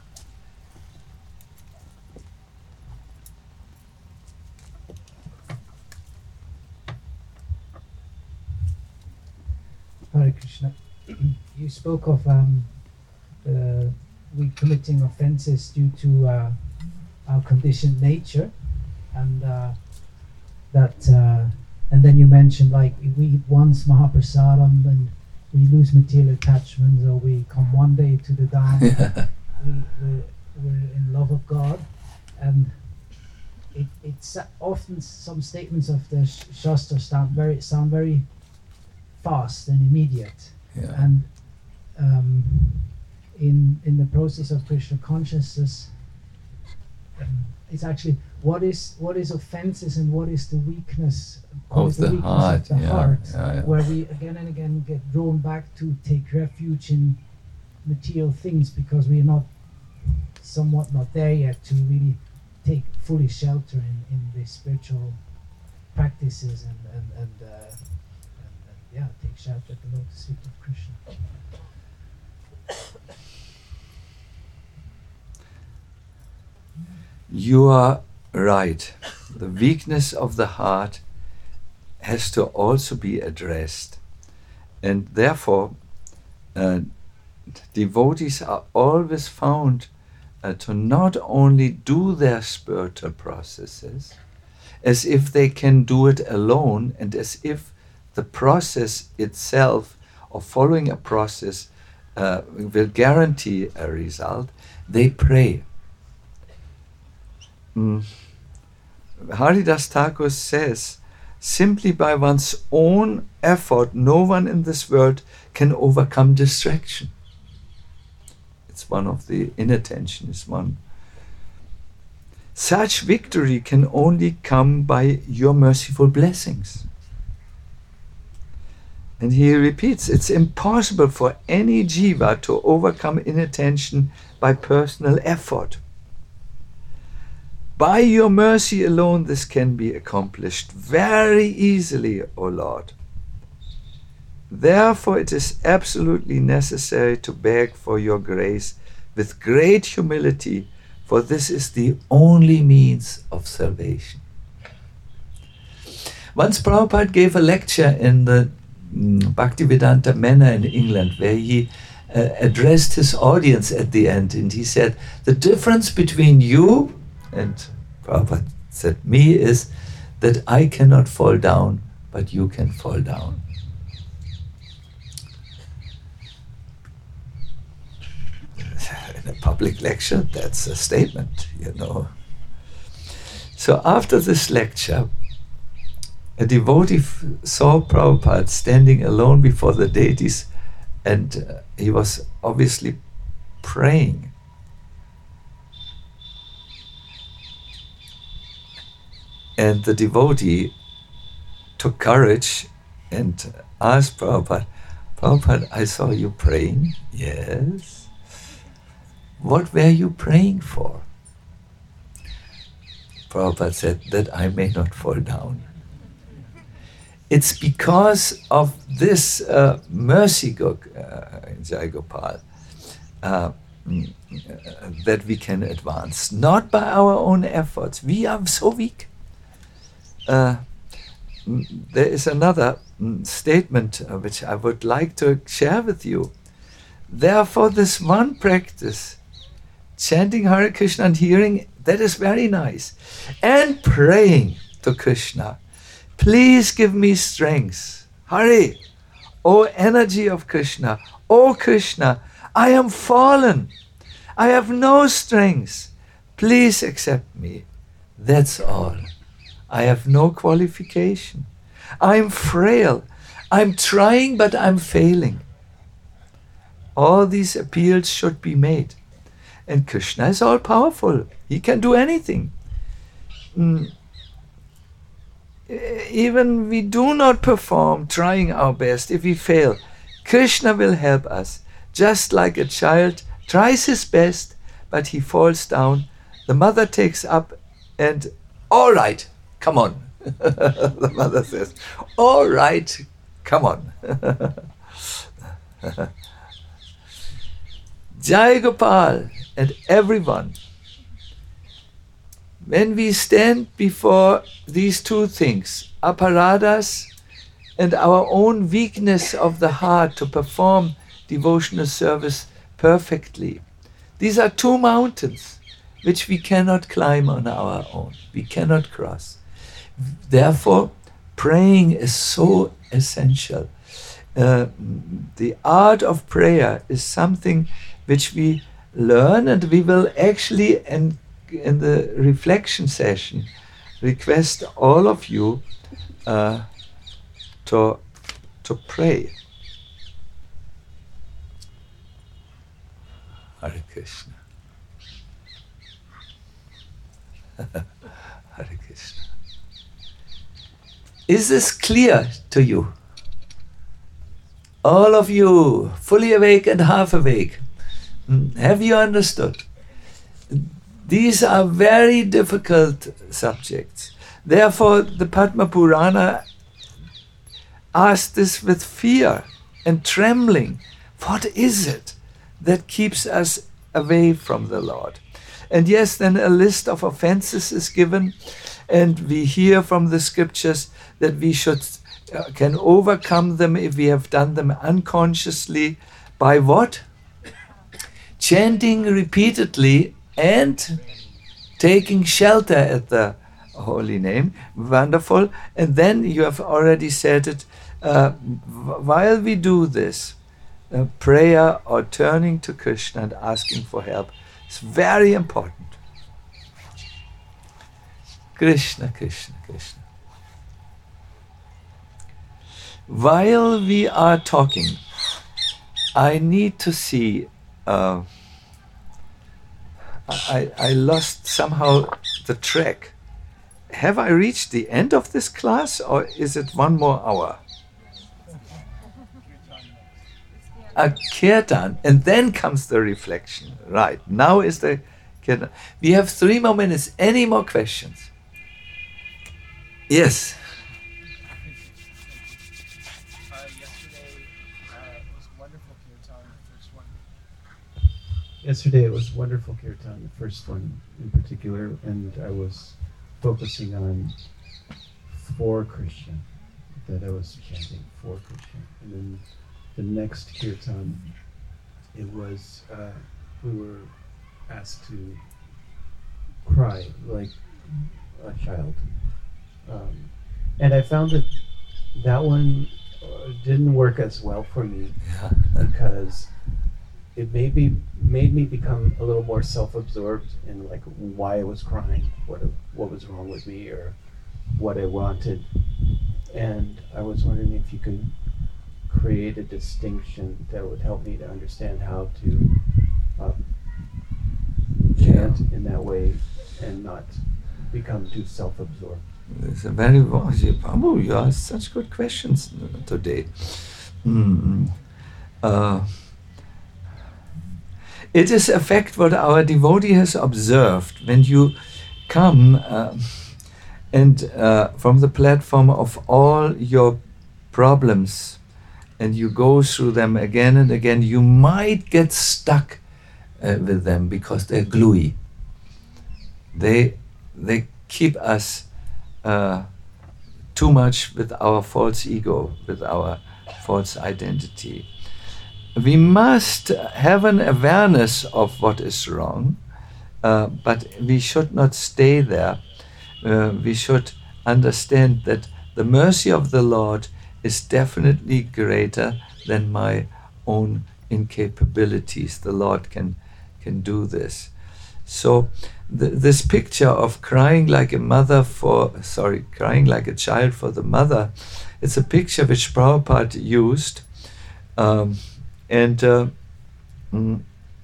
Hare Krishna. You spoke of um, uh, we committing offenses due to uh, our conditioned nature, and uh, that, uh, and then you mentioned like we eat once Mahaprasadam and we lose material attachments, or we come one day to the Dham, Yeah. we, we're, we're in love of God, and it, it's often some statements of the sh- Shastra sound very sound very fast and immediate, Yeah. and um, in in the process of Krishna consciousness, um, it's actually what is what is offenses and what is the weakness what Of is the weakness heart, of the yeah, heart, yeah, yeah. where we again and again get drawn back to take refuge in material things because we are not somewhat not there yet to really take fully shelter in, in the spiritual practices and and, and, uh, and, and yeah, take shelter at the lotus feet of Krishna. You are right. The weakness of the heart has to also be addressed. And therefore, uh, devotees are always found uh, to not only do their spiritual processes as if they can do it alone, and as if the process itself of following a process uh, will guarantee a result. They pray. Mm. Haridas Thakur says, simply by one's own effort, no one in this world can overcome distraction. It's one of the inattention, is one. Such victory can only come by your merciful blessings. And he repeats, it's impossible for any jiva to overcome inattention by personal effort. By your mercy alone this can be accomplished very easily, O Lord. Therefore it is absolutely necessary to beg for your grace with great humility, for this is the only means of salvation. Once Prabhupada gave a lecture in the mm, Bhaktivedanta Manor in England, where he uh, addressed his audience at the end, and he said, the difference between you and Prabhupada said me is that I cannot fall down, but you can fall down. In a public lecture, that's a statement, you know. So after this lecture, a devotee f- saw Prabhupada standing alone before the deities, and uh, he was obviously praying. And the devotee took courage and asked Prabhupada, Prabhupada, I saw you praying. Yes. What were you praying for? Prabhupada said, that I may not fall down. It's because of this uh, mercy, uh, Jai Gopal, uh, that we can advance, not by our own efforts. We are so weak. Uh, there is another mm, statement uh, which I would like to share with you. Therefore, this one practice, chanting Hare Krishna and hearing, that is very nice. And praying to Krishna, please give me strength. Hare, O energy of Krishna, O Krishna, I am fallen. I have no strength. Please accept me. That's all. I have no qualification. I'm frail. I'm trying, but I'm failing. All these appeals should be made. And Krishna is all powerful. He can do anything. Mm. even we do not perform, trying our best, if we fail, Krishna will help us. Just like a child tries his best, but he falls down, the mother takes up and, all right, come on. The mother says, all right, come on. Jai Gopal and everyone. When we stand before these two things, aparadas and our own weakness of the heart to perform devotional service perfectly, these are two mountains which we cannot climb on our own. We cannot cross. Therefore, praying is so essential. Uh, the art of prayer is something which we learn, and we will actually, in, in the reflection session, request all of you uh, to, to pray. Hare Krishna. Hare Krishna. Is this clear to you? All of you, fully awake and half awake, have you understood? These are very difficult subjects. Therefore, the Padma Purana asked this with fear and trembling. What is it that keeps us away from the Lord? And yes, then a list of offenses is given, and we hear from the scriptures that we should uh, can overcome them if we have done them unconsciously. By what? Chanting repeatedly and taking shelter at the holy name. Wonderful. And then you have already said it, uh, while we do this, uh, prayer or turning to Krishna and asking for help is very important. Krishna, Krishna, Krishna. While we are talking, I need to see, uh, I, I lost somehow the track. Have I reached the end of this class, or is it one more hour? A kirtan, and then comes the reflection. Right, now is the kirtan. We have three more minutes. Any more questions? Yes. Yesterday it was wonderful kirtan, the first one in particular, and I was focusing on for Krishna, that I was chanting for Krishna. And then the next kirtan, it was, uh, we were asked to cry like a child. Um, and I found that that one uh, didn't work as well for me because it made me made me become a little more self-absorbed in like why I was crying, what what was wrong with me, or what I wanted. And I was wondering if you could create a distinction that would help me to understand how to um, chant yeah. in that way and not become too self-absorbed. It's a very oh, you asked such good questions today. Mm. Uh, It is a fact what our devotee has observed. When you come uh, and uh, from the platform of all your problems and you go through them again and again, you might get stuck uh, with them because they're gluey. They, they keep us uh, too much with our false ego, with our false identity. We must have an awareness of what is wrong, uh, but we should not stay there. Uh, we should understand that the mercy of the Lord is definitely greater than my own incapabilities. The Lord can can do this. So th- this picture of crying like a mother for, sorry, crying like a child for the mother, it's a picture which Prabhupada used. Um, And uh, mm,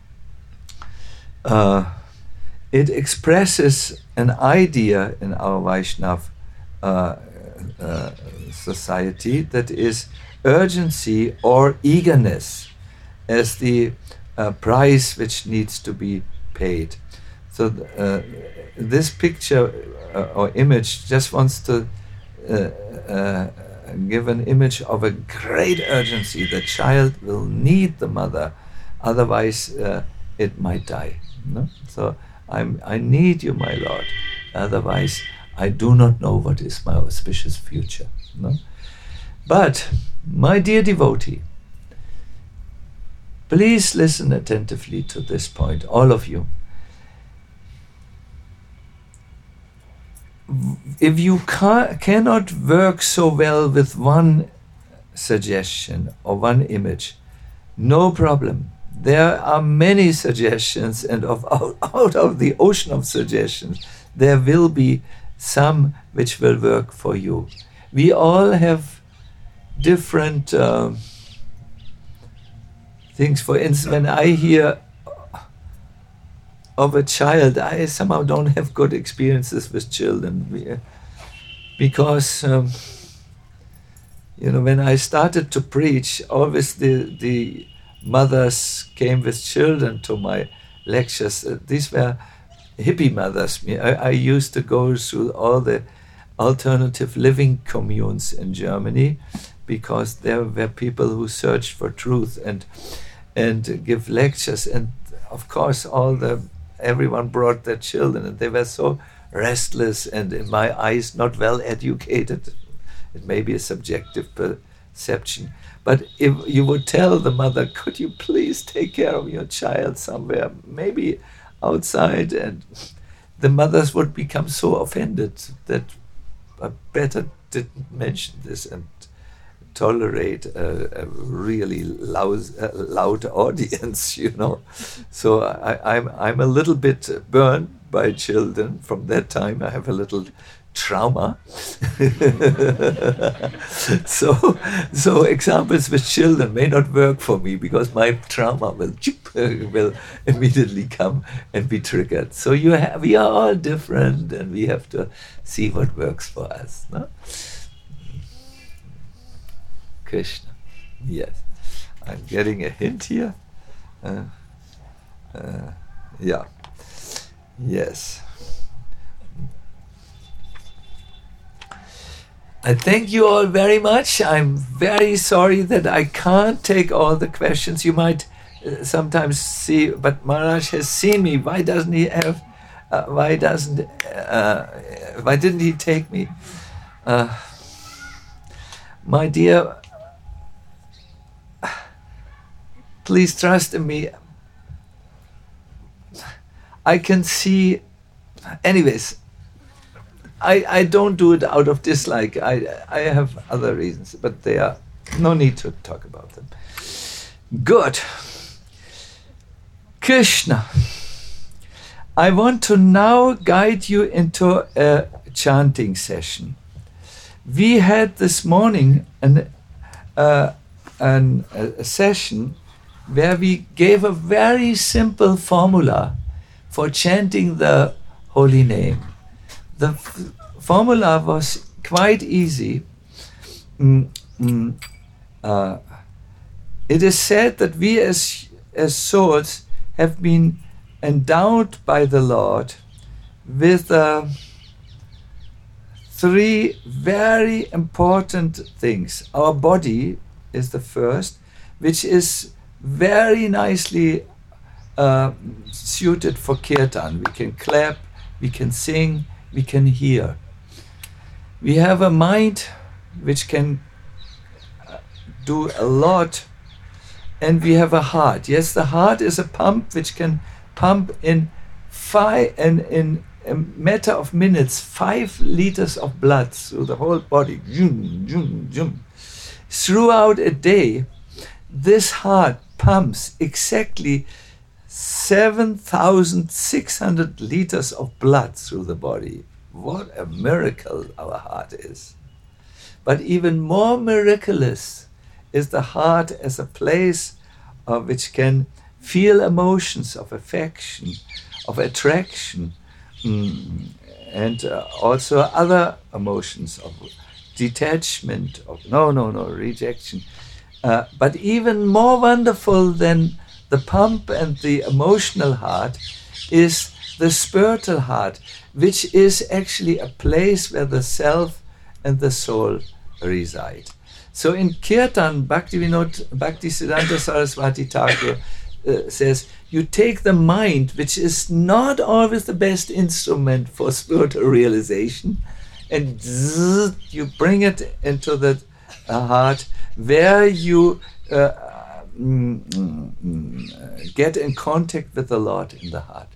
uh, it expresses an idea in our Vaishnav uh, uh, society, that is urgency or eagerness as the uh, price which needs to be paid. So uh, this picture uh, or image just wants to uh, uh, give an image of a great urgency. The child will need the mother, otherwise uh, it might die. No? So I'm, I need you, my Lord, otherwise I do not know what is my auspicious future. No? But, my dear devotee, please listen attentively to this point, all of you. If you ca- cannot work so well with one suggestion or one image, no problem. There are many suggestions, and of out, out of the ocean of suggestions, there will be some which will work for you. We all have different uh, things. For instance, when I hear of a child, I somehow don't have good experiences with children, because um, you know, when I started to preach, always the the mothers came with children to my lectures. Uh, these were hippie mothers. I, I used to go through all the alternative living communes in Germany, because there were people who searched for truth and and give lectures, and of course all the everyone brought their children, and they were so restless and, in my eyes, not well educated. It may be a subjective perception, but if you would tell the mother, could you please take care of your child somewhere, maybe outside, and the mothers would become so offended that I better didn't mention this and tolerate a, a really loud, uh, loud audience, you know. So I, I'm I'm a little bit burned by children from that time. I have a little trauma. so so examples with children may not work for me, because my trauma will will immediately come and be triggered. So you have, we are all different, and we have to see what works for us. No? Krishna. Yes. I'm getting a hint here. Uh, uh, yeah. Yes. I thank you all very much. I'm very sorry that I can't take all the questions. You might uh, sometimes see, but Maharaj has seen me. Why doesn't he have, uh, why doesn't, uh, why didn't he take me? Uh, my dear, please trust in me. I can see, anyways, I, I don't do it out of dislike. I I have other reasons, but they are no need to talk about them. Good. Krishna, I want to now guide you into a chanting session. We had this morning an, uh, an, a session where we gave a very simple formula for chanting the holy name. The f- formula was quite easy. Mm, mm, uh, it is said that we as, as souls have been endowed by the Lord with uh, three very important things. Our body is the first, which is very nicely uh, suited for kirtan. We can clap, we can sing, we can hear. We have a mind which can do a lot, and we have a heart. Yes, the heart is a pump which can pump in five and in a matter of minutes five liters of blood through the whole body. Zoom, zoom, zoom. Throughout a day, this heart pumps exactly seven thousand six hundred liters of blood through the body. What a miracle our heart is. But even more miraculous is the heart as a place uh, which can feel emotions of affection, of attraction, mm, and uh, also other emotions of detachment, of no, no, no, rejection. Uh, but even more wonderful than the pump and the emotional heart is the spiritual heart, which is actually a place where the self and the soul reside. So in Kirtan, Bhaktivinoda Bhaktisiddhanta Saraswati Thakur uh, says, you take the mind, which is not always the best instrument for spiritual realization, and zzz, you bring it into the uh, heart where you uh, mm, mm, mm, get in contact with the Lord in the heart.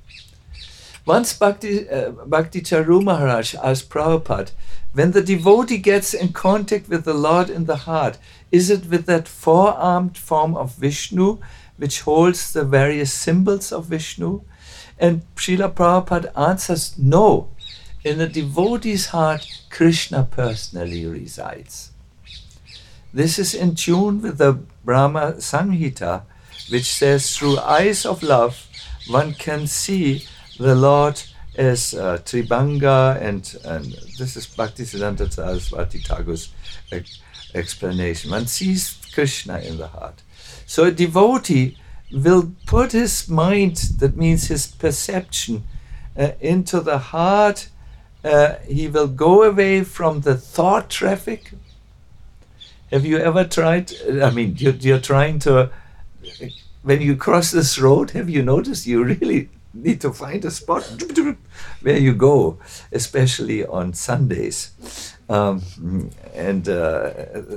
Once Bhakti, uh, Bhakti Charu Maharaj asked Prabhupada, when the devotee gets in contact with the Lord in the heart, is it with that four-armed form of Vishnu, which holds the various symbols of Vishnu? And Srila Prabhupada answers, no. In the devotee's heart, Krishna personally resides. This is in tune with the Brahma Samhita, which says, through eyes of love, one can see the Lord as uh, Tribhanga, and, and this is Bhaktisiddhanta Saraswati Thakur's ex- explanation. One sees Krishna in the heart. So a devotee will put his mind, that means his perception, uh, into the heart. Uh, he will go away from the thought traffic. Have you ever tried, I mean, you're, you're trying to, when you cross this road, have you noticed you really need to find a spot where you go, especially on Sundays. Um, and uh,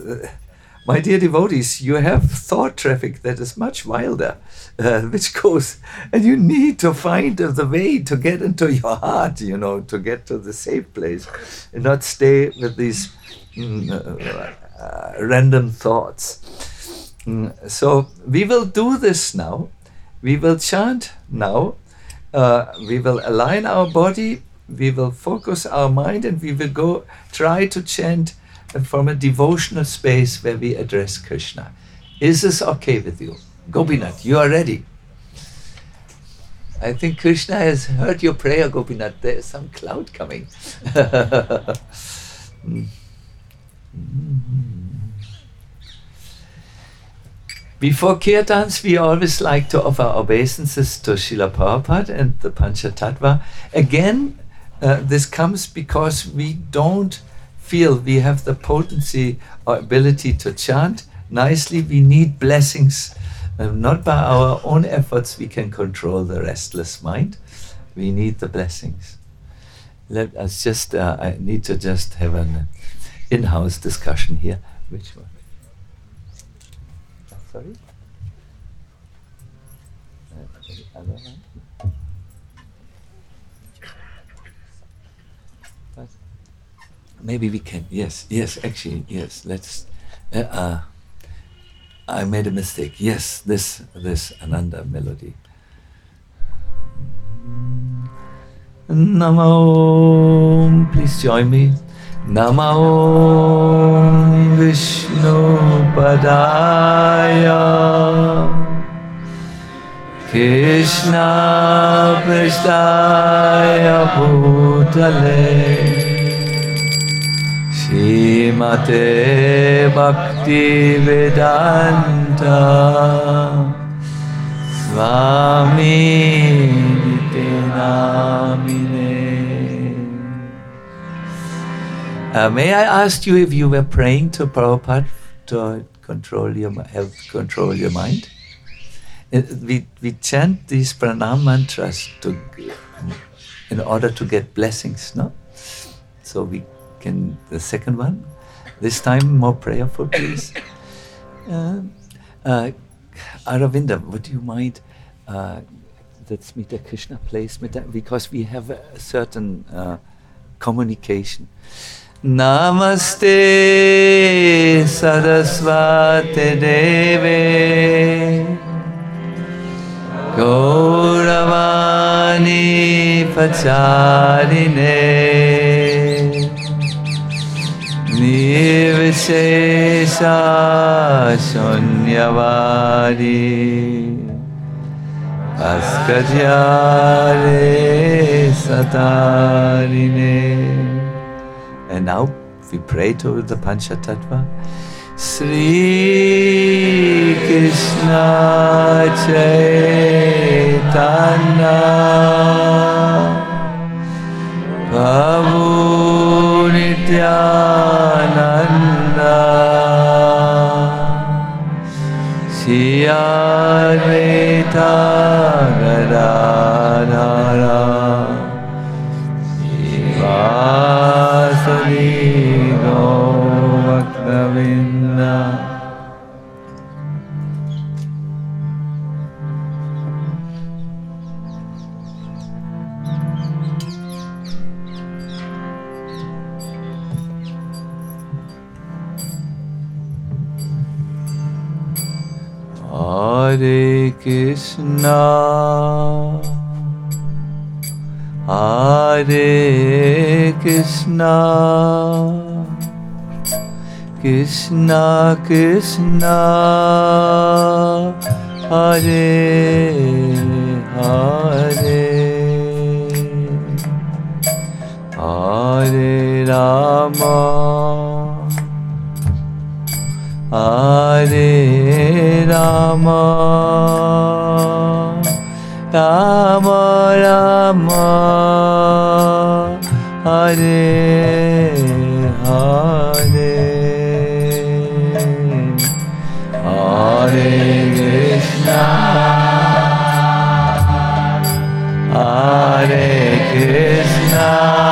my dear devotees, you have thought traffic that is much wilder, uh, which goes, and you need to find uh, the way to get into your heart, you know, to get to the safe place, and not stay with these mm, uh, uh, random thoughts. Mm, so we will do this now. We will chant now. Uh, we will align our body, we will focus our mind, and we will go try to chant from a devotional space where we address Krishna. Is this okay with you? Gopinath, you are ready. I think Krishna has heard your prayer, Gopinath. There is some cloud coming. mm. Mm-hmm. Before kirtans, we always like to offer obeisances to Srila Prabhupada and the Panchatattva. Again, uh, this comes because we don't feel we have the potency or ability to chant nicely. We need blessings. Uh, not by our own efforts we can control the restless mind. We need the blessings. Let us just, uh, I need to just have an in-house discussion here. Which one? Sorry? Uh, other one? But maybe we can, yes, yes, actually, yes, let's, uh, uh, I made a mistake. Yes, this, this Ananda melody. Namo, please join me. Namo Vishnu Padaya Krishna Prasthaya Bhutale Srimate Bhakti Vedanta Swami Nityanamine. Uh, may I ask you if you were praying to Prabhupada to control your help control your mind? It, we we chant these pranam mantras to in order to get blessings, no? So we can the second one. This time more prayerful, please. Uh, uh, Aravinda, would you mind? Uh, that's Mita Krishna plays Mita, because we have a certain uh, communication. Namaste Saraswate Deve Gauravani Pacharine Nirvishesha Shunyavadi Askadyare Satarine. And now we pray to the Panchatattva. Sri Krishna Chaitanya Prabhu Nityananda Shri Advaita Gadadhara Vasari Gaurabhaktavrinda. Hare Krishna, Hare Krishna, Krishna Krishna, Hare Hare, Hare Rama, Hare Rama, Rama Rama, Hare Hare, Hare Krishna, Hare Krishna,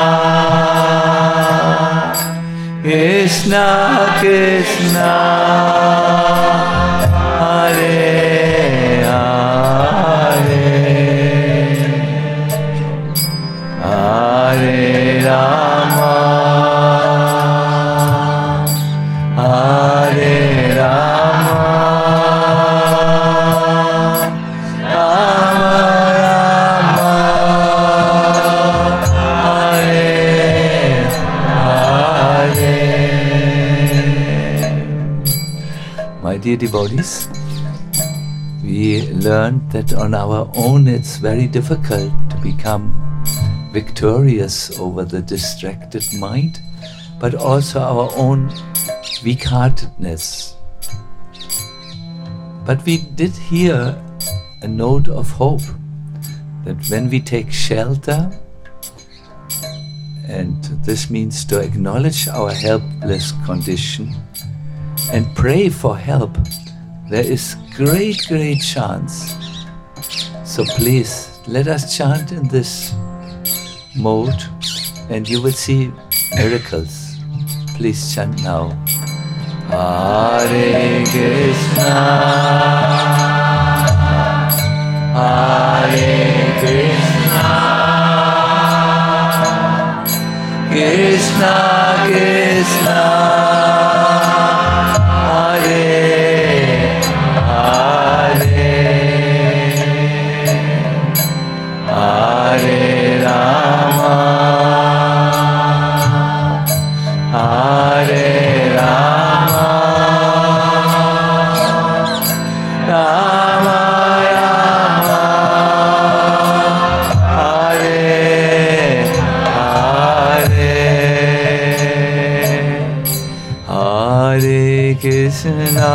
Krishna Krishna, Hare Hare, Hare Rama, Hare Rama, Rama Rama, Hare Hare. My dear devotees, we learned that on our own it's very difficult to become victorious over the distracted mind, but also our own weak-heartedness. But we did hear a note of hope that when we take shelter, and this means to acknowledge our helpless condition and pray for help, there is great, great chance. So please, let us chant in this mode and you will see miracles. Please chant now. Hare Krishna, Hare Krishna, Krishna Krishna, Hare Hare, Hare Rama, Hare Rama, Rama Rama, Hare Hare, Hare Krishna,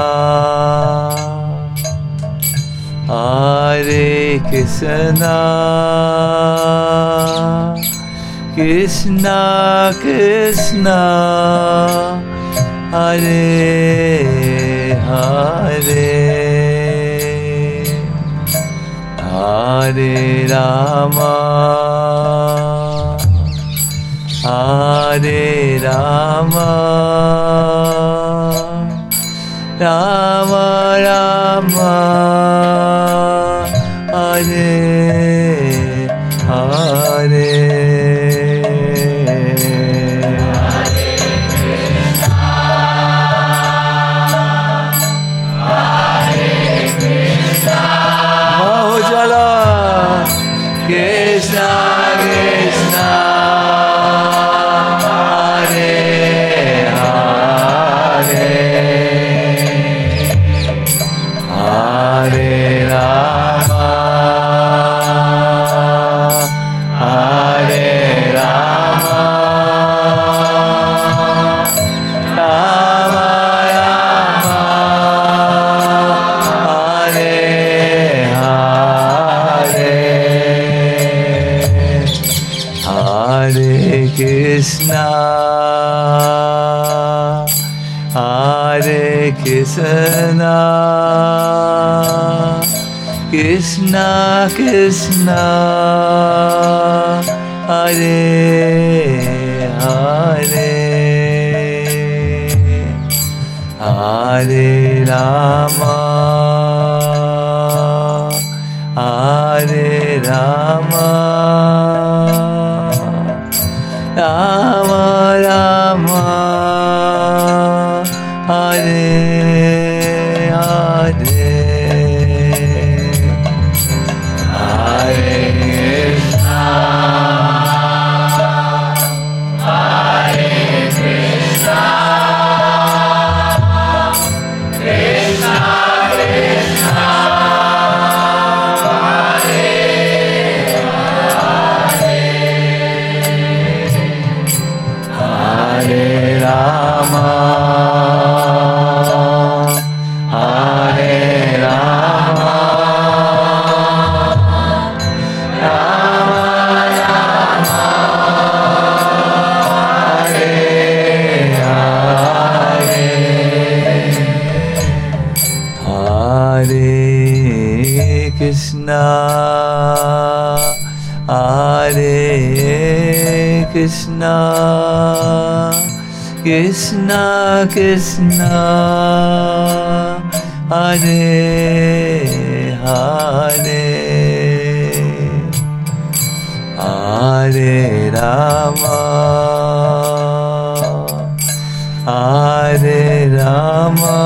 Hare Krishna, Krishna Krishna, Hare Hare, Hare Rama, Hare Rama, Rama Rama, Hare Hare. Krishna Krishna, Hare Hare, Hare Rama, Hare Rama, Krishna, Hare Krishna, Krishna Krishna, Hare Hare, Hare Rama, Hare Rama, Rama Rama, Hare Hare, Hare Krishna, Hare Krishna, Krishna Krishna, Hare Rama, Hare Rama, Rama Rama, Hare Hare, Hare Krishna, Hare Krishna, Krishna Krishna, Hare Hare, Hare Rama, Hare Rama,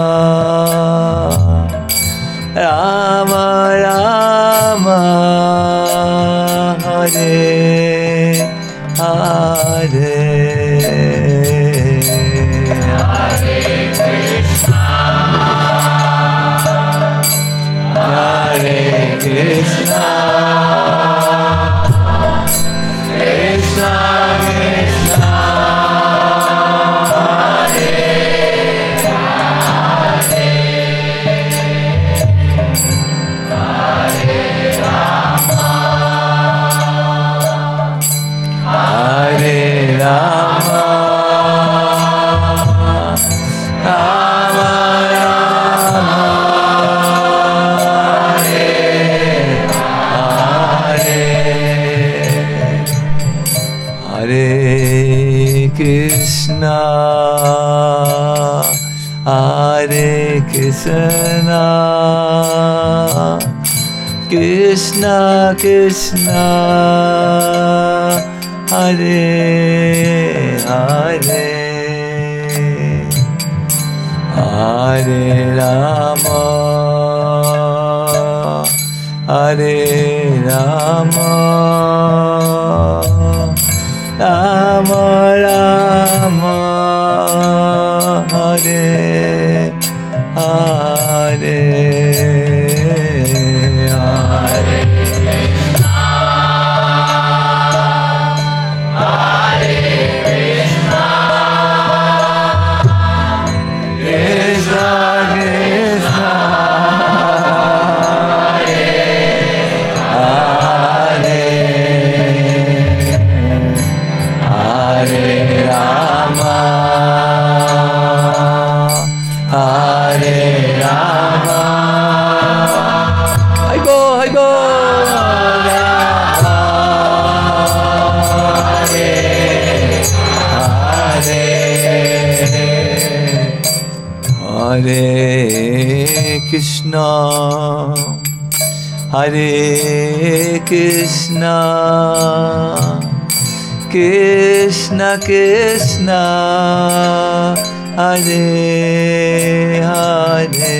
Rama Rama, Hare Hare, Hare Krishna, Hare Krishna, Krishna Krishna, Hare Hare, Hare Rama, Hare Rama, Rama Rama, Hare Hare, Hare Krishna, Hare Krishna, Krishna Krishna, Hare Hare, Hare Rama, Hare Rama, Rama Rama, Hare Hare, Hare Krishna, Krishna, Hare Hare, Hare Rama, Hare Rama, I go, I go, Rama, Hare Hare, Hare Krishna, Hare Krishna, Krishna Krishna, Hare Hare,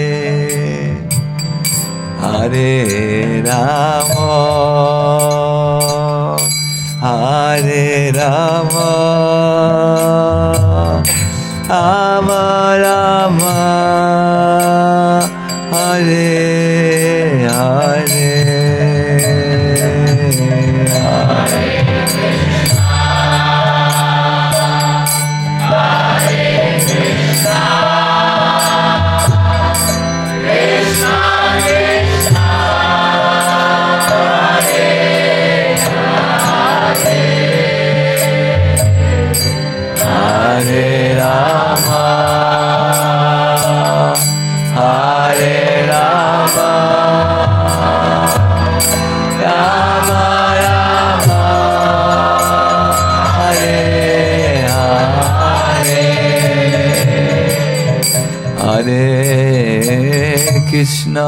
Hare Rama, Hare Rama, Rama Rama, Hare Hare, Hare Krishna, Krishna Krishna, Hare Krishna,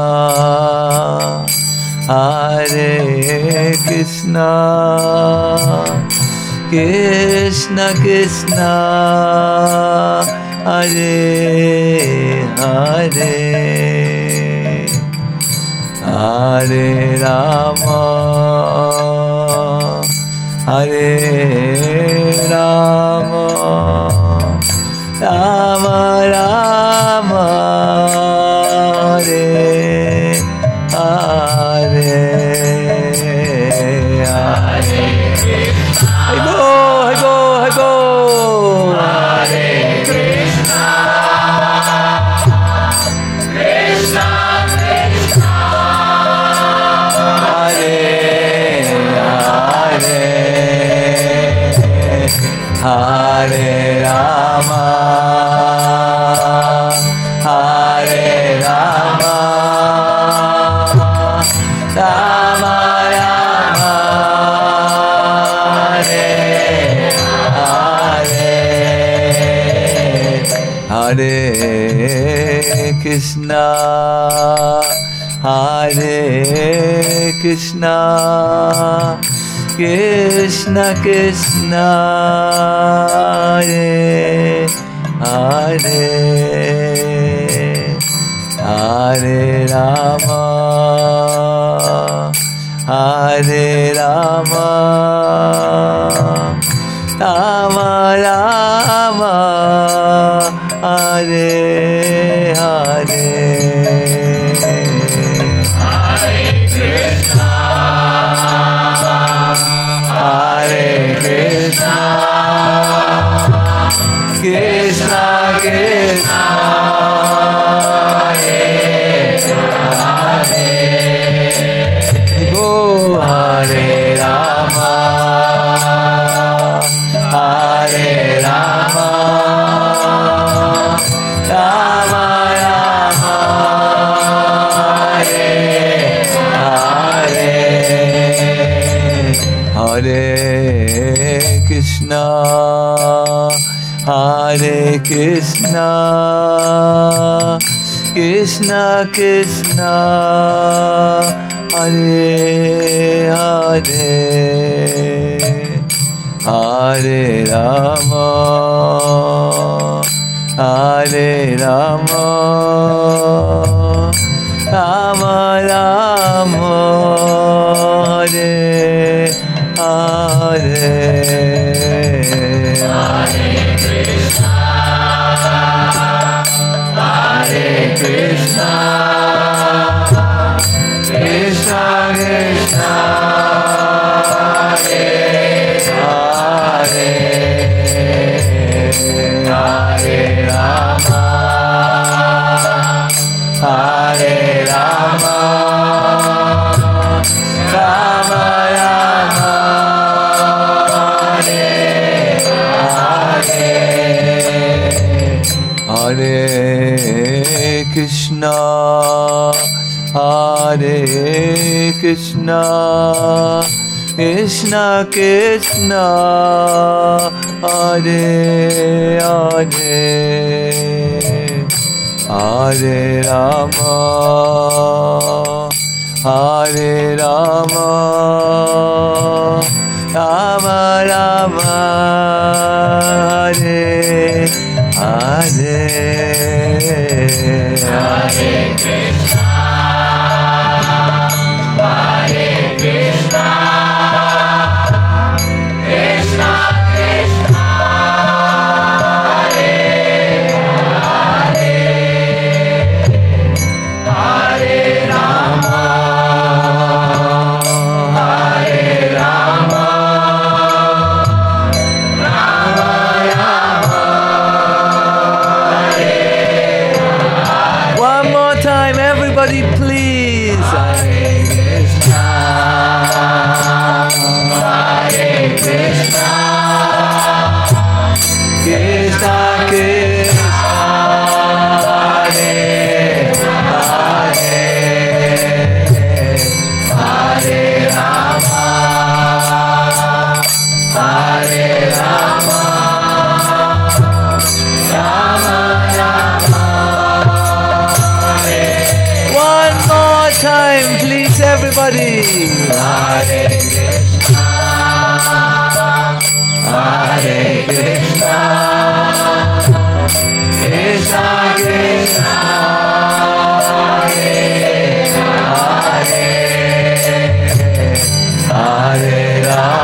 Hare Krishna, Krishna Krishna, Hare Hare, Hare Rama, Hare Rama, Rama Rama, Hare Hare, Hare Krishna. I go, I go, I go. Hare Krishna, Krishna Krishna, Hare Hare, Hare Rama, Hare Rama, Rama Rama, Hare Hare, Hare Krishna, Hare Krishna, Krishna Krishna, Hare Hare, Hare Rama, Hare Rama, Rama Rama, Hare Hare, Hare Krishna, Hare Krishna, Krishna Krishna, Hare Hare, Go Hare Rama, Hare Rama, Rama Rama, Hare Hare, Hare Krishna, Hare Krishna, Krishna Krishna, Hare Hare, Hare Rama, Hare Rama, Rama Rama, Hare Hare, Hare Krishna, Hare Krishna, Krishna Krishna, Hare Hare, Hare Rama, Hare Rama, Rama Rama, Hare Hare, Hare Krishna, Hare Krishna, Krishna Krishna, Hare Hare, Hare Rama, Hare Rama, Rama Rama, Hare Hare, Hare Krishna, Hare Krishna, Krishna Krishna, Hare Hare, Hare Rama, Hare Rama, Rama Rama, Hare Hare. One more time, everybody, please. Hare Krishna, Hare Krishna, Krishna Krishna, Hare Hare, Hare Rama, Hare Rama, Rama Rama, Hare.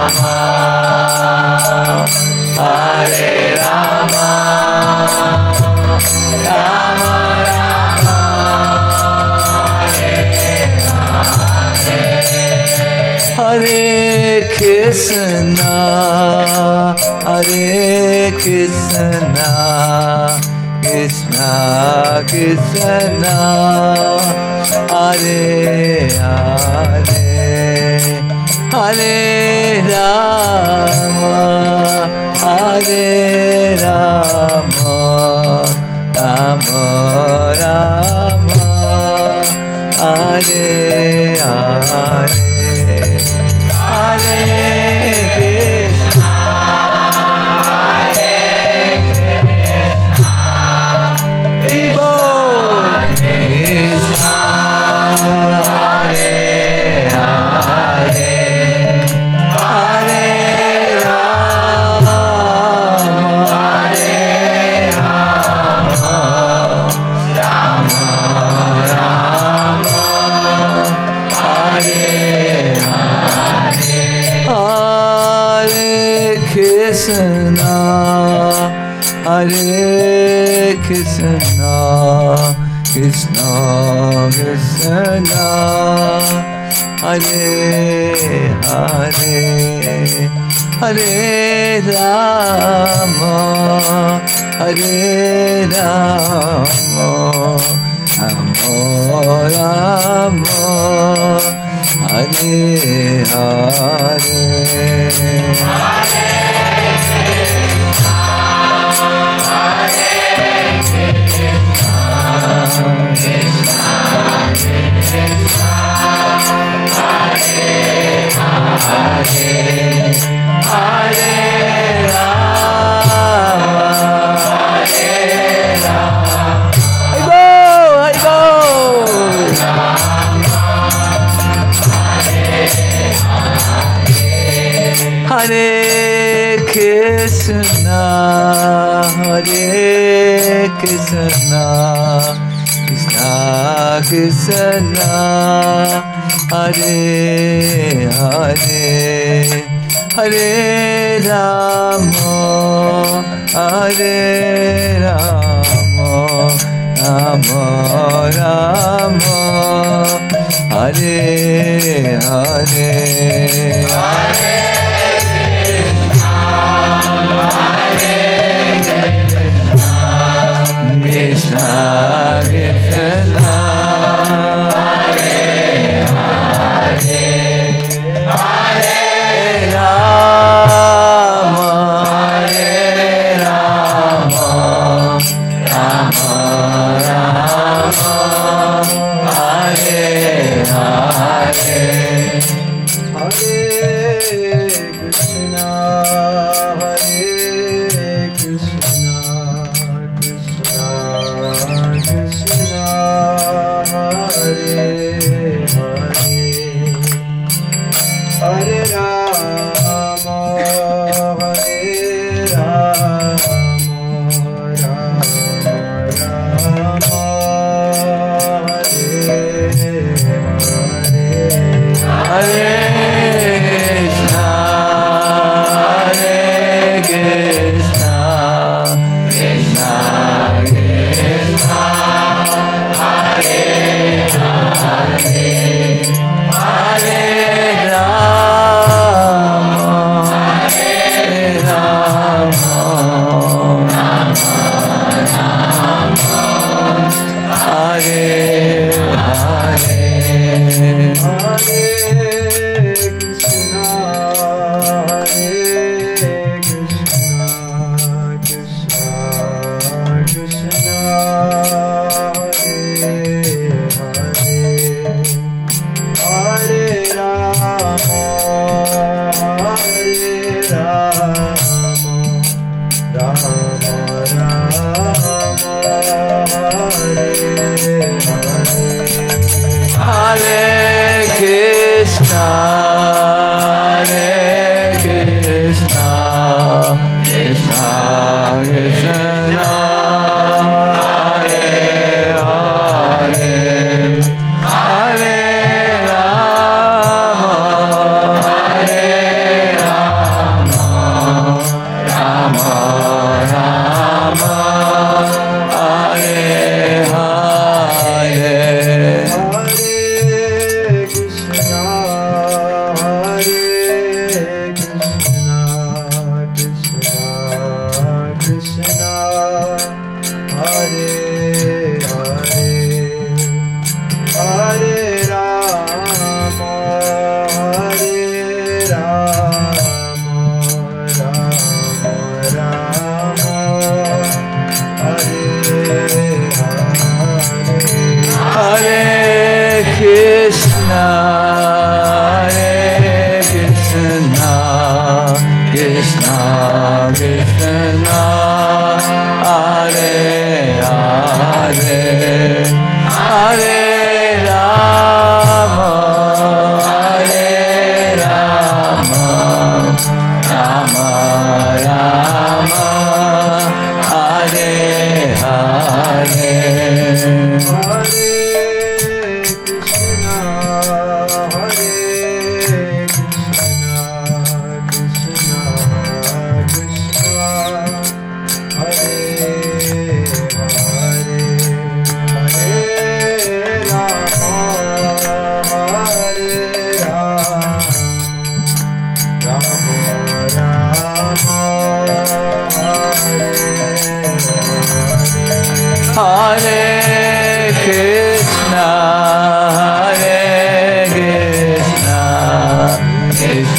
Hare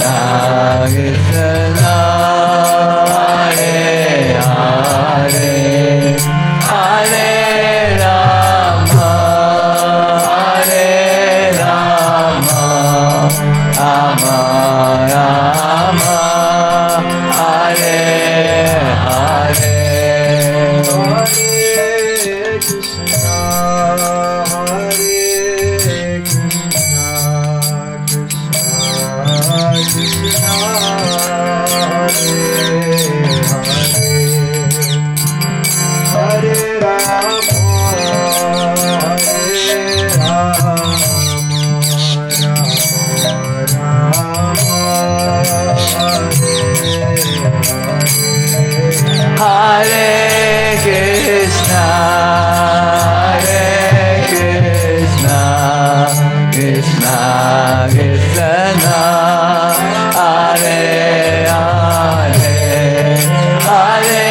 Krishna, Hare Hare, Hare Rama, Hare Rama, Rama Rama, Hare Hare. Hare Krishna, Hare Krishna, Krishna Krishna, Hare Hare, Hare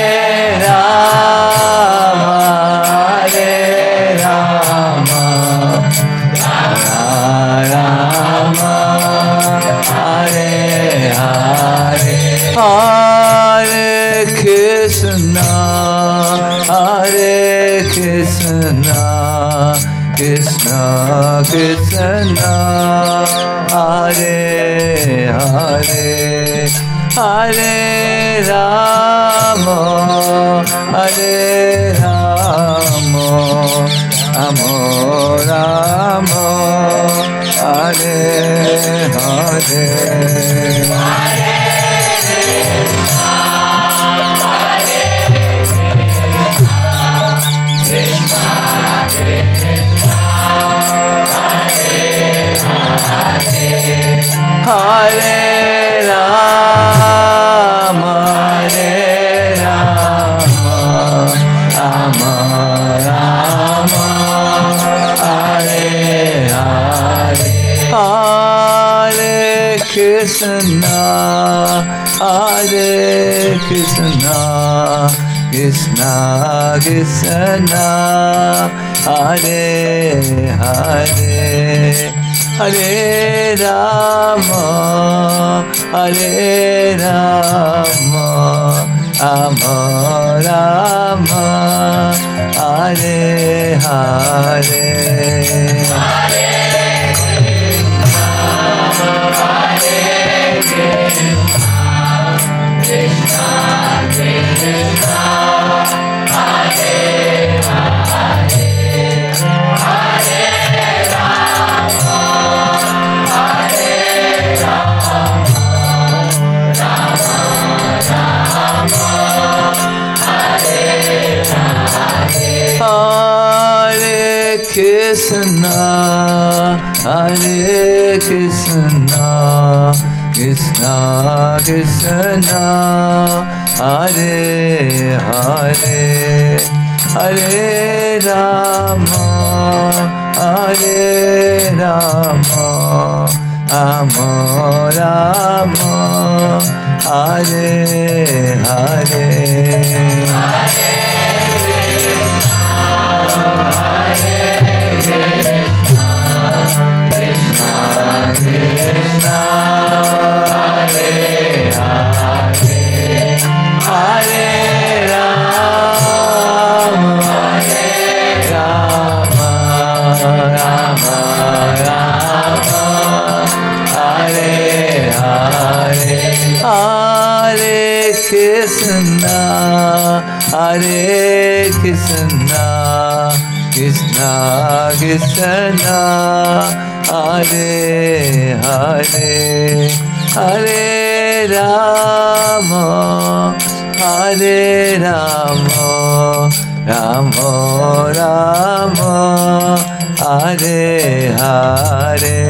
Rama, Hare Rama, Rama Rama, Hare Hare. Hare Krishna, Hare Krishna, Krishna Krishna, Hare Hare, Hare Rama, Hare Rama, Rama Rama, Hare Hare. Hare Rama, Hare Rama, Rama Rama, Hare Hare. Hare Krishna, Hare Krishna, Krishna Krishna, Hare Hare, Hare Rama, Hare Rama, Rama Rama, Hare Hare. Hare Krishna, Hare Krishna, Krishna Krishna, Hare Hare, Hare Rama, Hare Rama, Rama Rama, Hare Hare. Hare Krishna, Hare Krishna, Krishna Krishna, Hare Hare, Hare Rama, Hare Rama, Rama Rama, Hare Hare.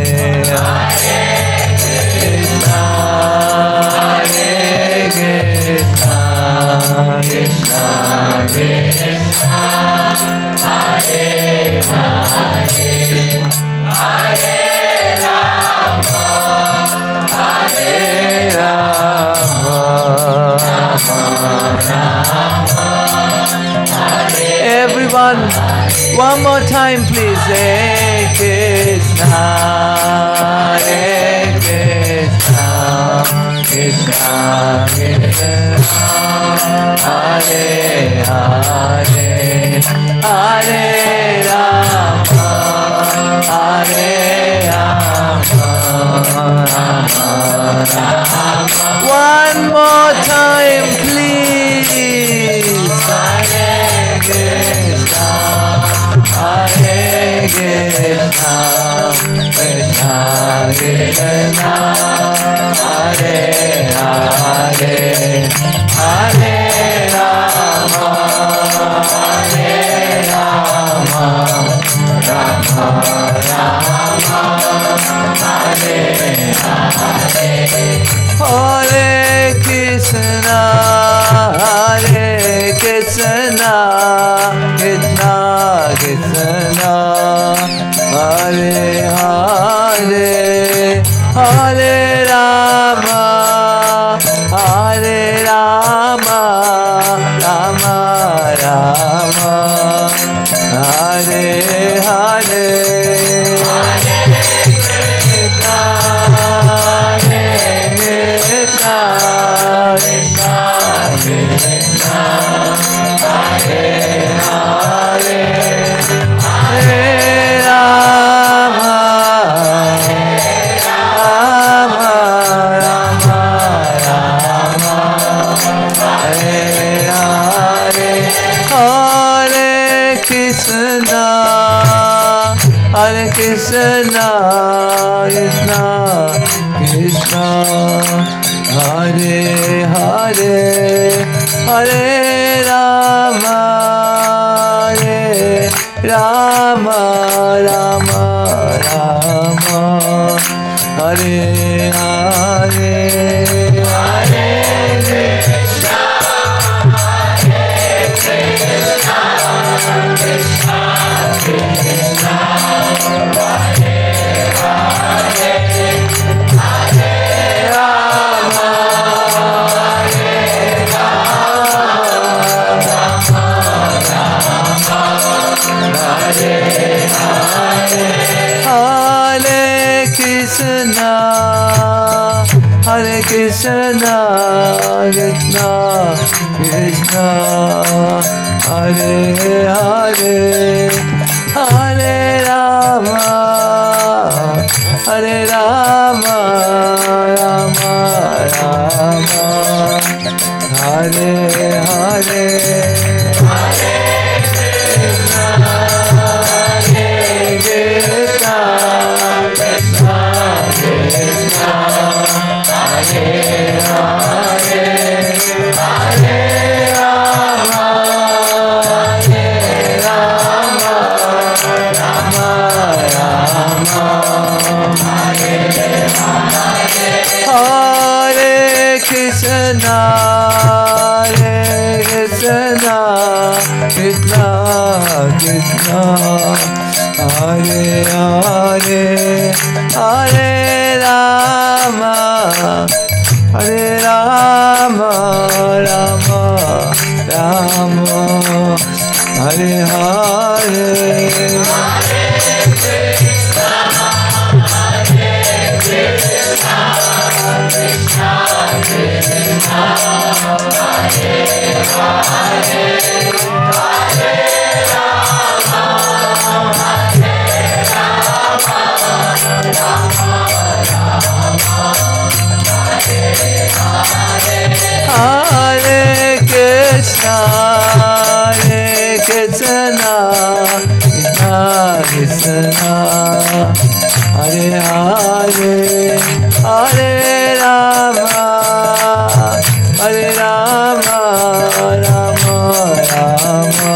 Krishna, Krishna, Hare Hare, Hare Rama, Hare Rama, Rama Rama, everyone, one more time please. Hare Krishna, Hare Krishna, Krishna, Hare Hare, Hare Rama, Hare Rama, Rama Rama. One more time, please. Hare Krishna, Hare Krishna, Krishna Krishna, Hare Hare, Hare Rama, Hare Rama, Rama Rama, Hare Hare. Hare Krishna, Hare Krishna, Krishna Krishna, Hare Hare, Hare Rama, Hare Rama, Rama Rama, Hare Hare. Hare Krishna, Krishna Krishna, Hare Hare, Hare Rama, Hare Rama, Rama Rama, Hare Hare, Hare Krishna, Hare Krishna, Krishna Krishna, Hare Hare, Hare Rama, Hare Rama, Rama Rama, Hare Hare. Hare Krishna, Hare Krishna, Krishna Krishna, Hare Hare, Hare Rama, Hare Rama, Rama Rama, Hare Hare. Hare Krishna, Hare Krishna, Krishna Krishna, Hare Hare, Hare Rama, Hare Rama, Rama Rama, Hare Hare. Hare Krishna, Hare Krishna, Krishna Krishna, Hare Hare, Hare Rama, Hare Rama, Rama Rama, Hare Hare. Hare Krishna, Hare Krishna, Krishna Krishna, Hare Hare, Hare Rama, Hare Rama, Rama Rama, Hare Hare. Hare Krishna, Hare Krishna, Krishna Krishna, Hare Hare, Hare Rama, Hare Rama, Rama Rama,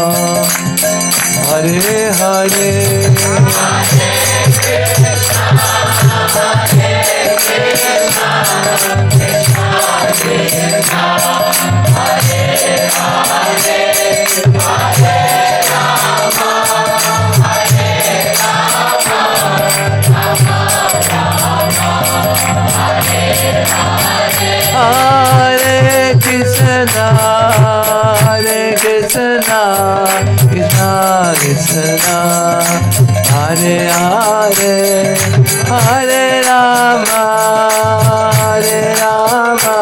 Hare Hare. Hare Krishna, Hare Krishna, Krishna Krishna, Hare Hare, Hare Rama, Hare Rama, Rama Rama, Hare Hare. Hare Krishna, Hare Krishna, Krishna Krishna, Hare Hare, Hare Rama, Hare Rama,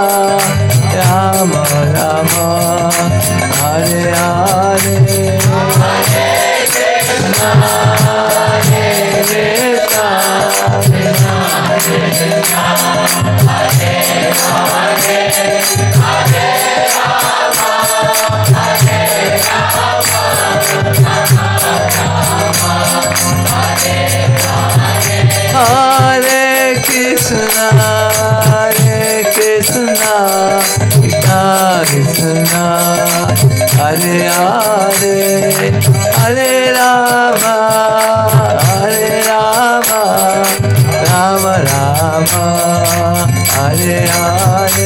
Hare Hare, Hare Rama, Hare Rama, Rama Rama, Hare Hare.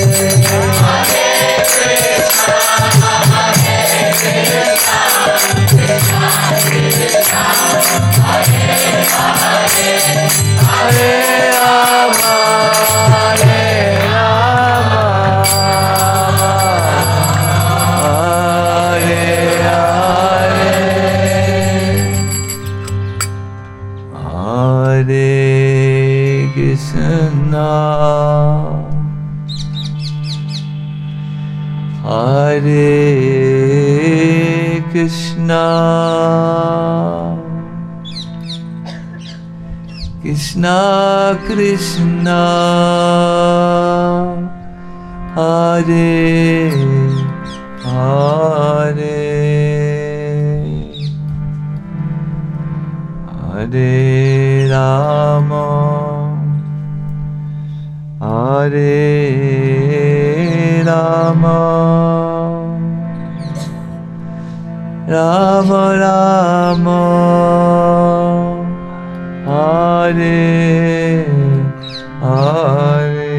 Hare Rama, Hare Rama, Hare Hare, Hare Krishna, Hare Krishna, Krishna Krishna, Hare Hare, Hare Rama, Hare Rama, Rama Rama, Hare Hare,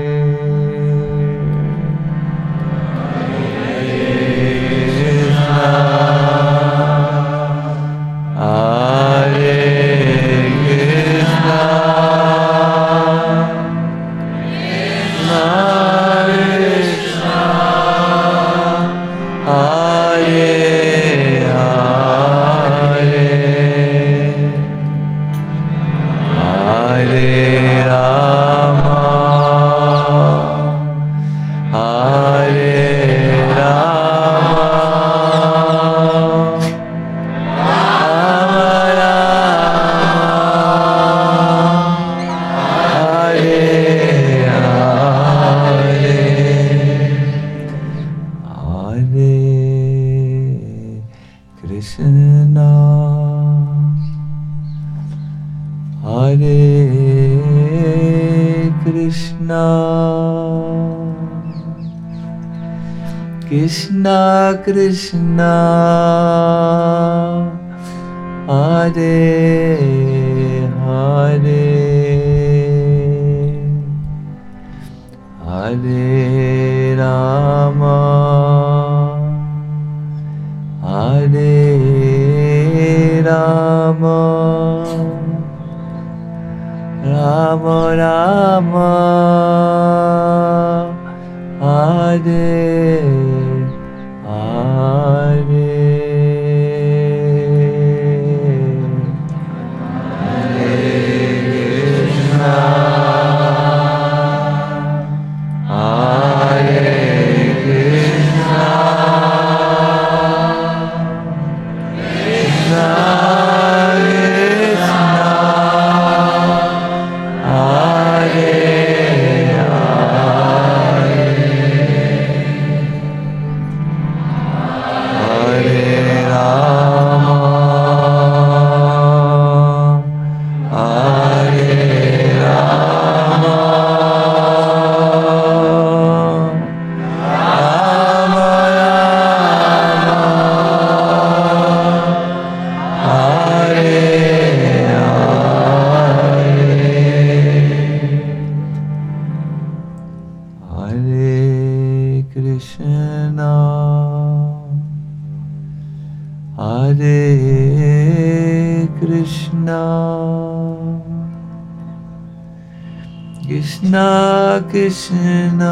Hare Krishna, Hare Krishna, Hare Hare, Hare Rama, Hare Rama, Rama Rama, Hare Hare, Hare Krishna, Hare Krishna, Krishna Krishna, Hare Hare, Hare Rama, Hare Rama, Rama Rama, Hare Hare, Hare Krishna, Hare Krishna, Krishna Krishna Krishna,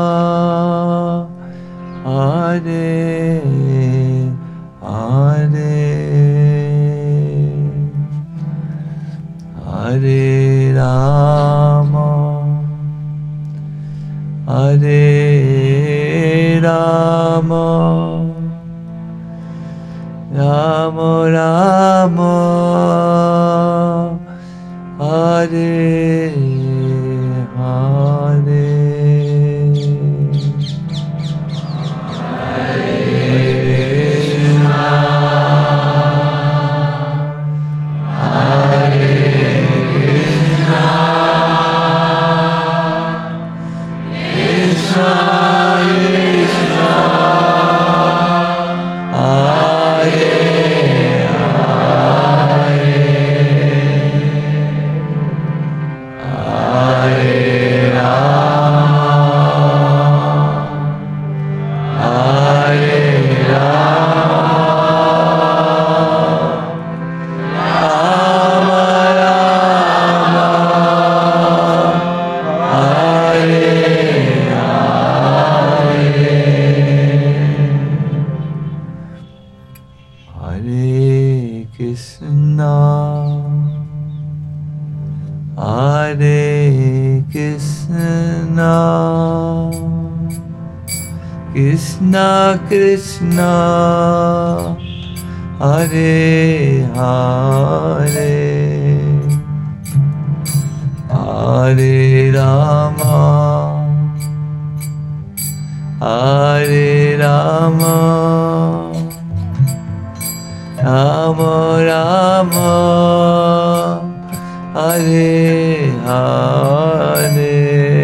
Hare Hare, Hare Rama, Hare Rama, Rama Rama, Hare Hare, Krishna, Krishna, Krishna Krishna Hare Hare Hare Rama Hare Rama Rama Rama Hare Hare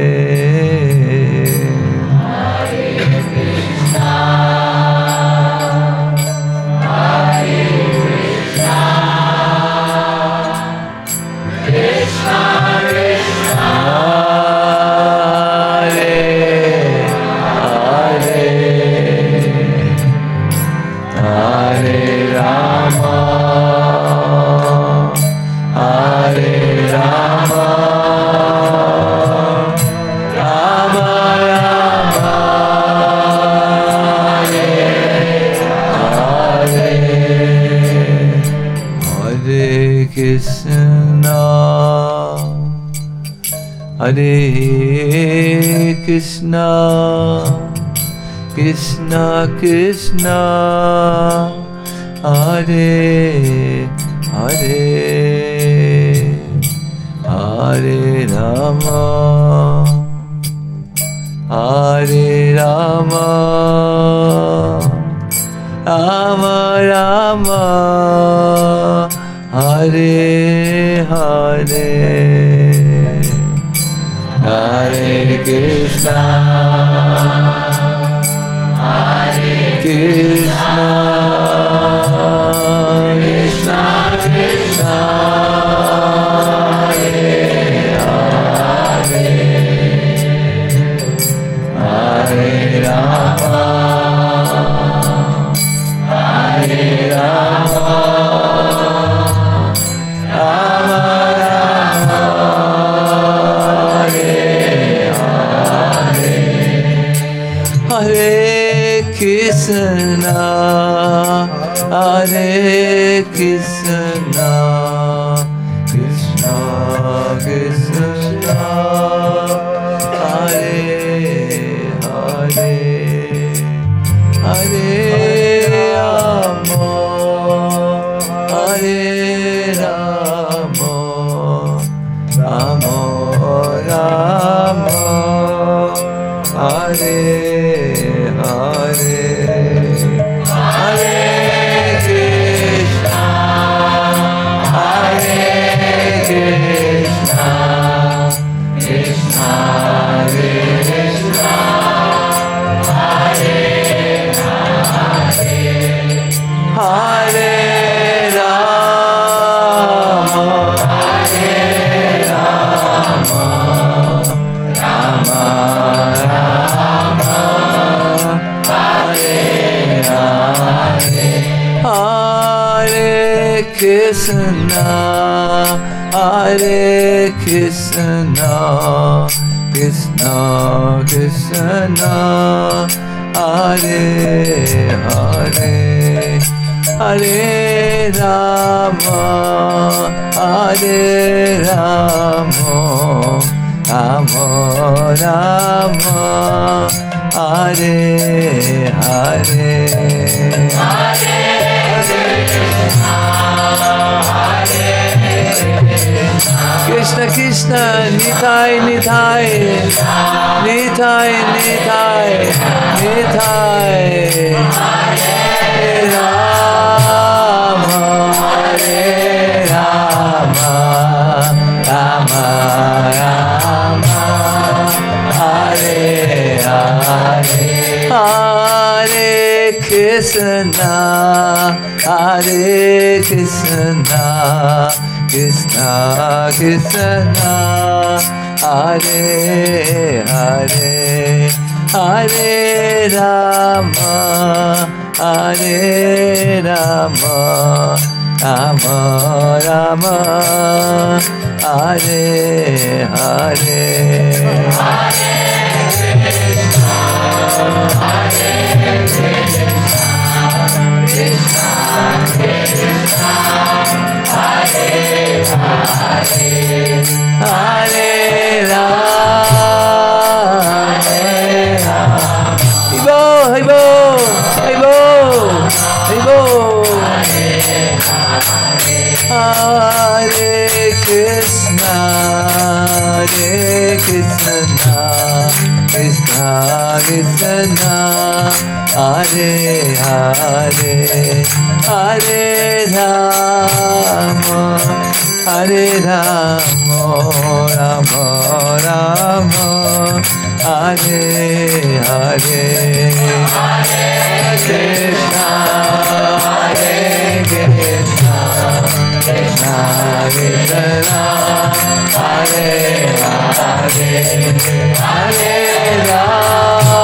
Hare Krishna, Krishna Krishna, Hare Hare, Hare Rama, Hare Rama, Rama Rama, Hare Hare. Hare Krishna, Hare Krishna, Krishna Krishna, Hare Hare, Hare Rama, Hare Rama, Rama Rama. Hare Krishna, Hare Krishna, Krishna Krishna, Hare Hare, Hare Rama, Hare Rama, Rama Rama, Hare Hare, Hare Krishna, Hare Krishna, Krishna Krishna, Hare Hare, Hare Rama, Hare Rama, Rama Rama, Hare Krishna, Hare Krishna, Krishna Krishna, Hare Hare, Hare Rama, Hare Rama, Rama Rama, Hare Hare, Hare Krishna Krishna, Nitai Nitai, Nitai Nitai, Nitai, Hare Rama, Hare Rama, Rama Rama, Hare Hare, Hare Krishna, Hare Krishna, Krishna Krishna, Hare Hare, Hare Rama, Hare Rama, Rama Rama, Hare Hare, Hare Krishna, Hare Krishna, Krishna Krishna, Hare Hare, Hare Rama, Hare Rama. Haribo, Haribo, Haribo. Hare Krishna, Hare Krishna, Krishna Krishna, Hare Hare, Hare Rama, Hare Rama, Rama Rama, Hare Hare, Hare Krishna, Hare Krishna, Krishna Krishna, Hare Hare, Hare Rama.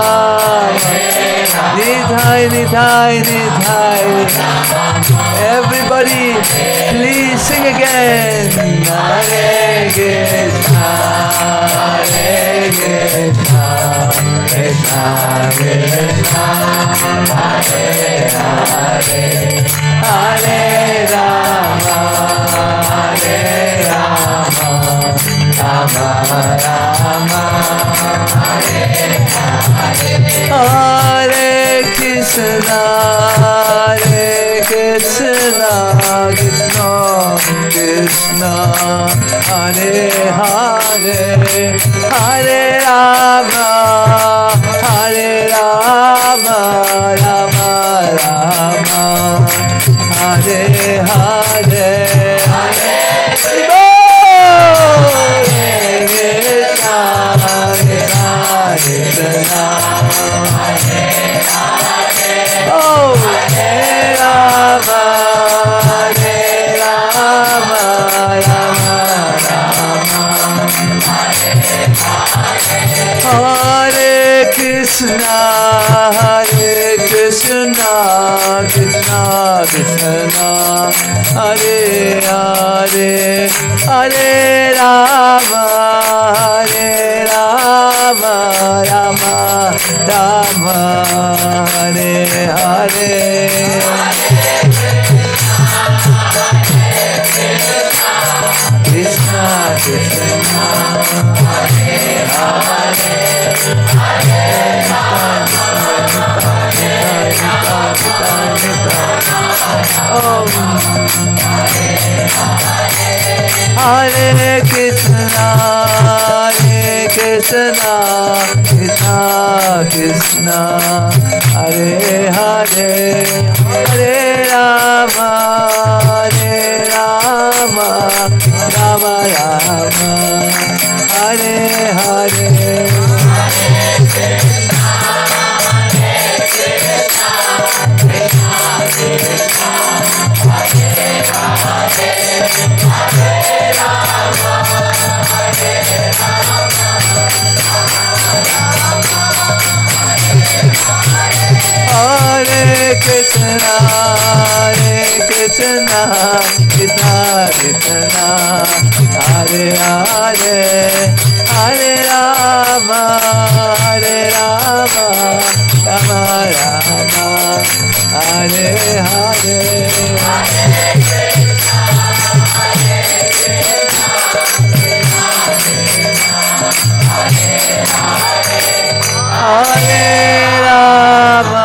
Nithai, Nithai, Nithai. Everybody, please sing again. Hare Krishna, Hare Krishna, Krishna Krishna, Hare Hare, Hare Rama, Hare Rama, Rama Rama, Hare Hare, Hare Krishna, Hare Krishna, Krishna Krishna, Hare Hare, Hare Rama, Hare Rama, Rama Rama, Hare Hare, Hare Krishna, Krishna Krishna, oh, Hare Rama, Hare Rama, Rama Rama, Hare Krishna, Hare Krishna, Krishna Krishna, Hare Hare, Hare Rama, Hare Rama, Rama Rama, Hare Hare. Krishna Krishna, Hare Hare, Hare Hare Krishna, Hare Krishna, Krishna Krishna, Hare Hare, Hare Rama, Hare Rama, Rama Rama, Hare Hare. Hare Krishna, Hare Krishna, Krishna Krishna, Hare Hare, Hare Rama, Hare Rama, Rama Rama, Hare Hare. Hare Rama,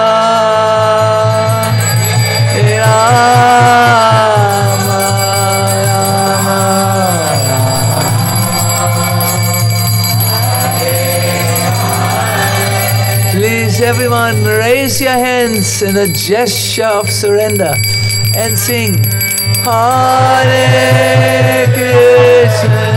Rama Rama, please everyone raise your hands in a gesture of surrender and sing Hare Krishna.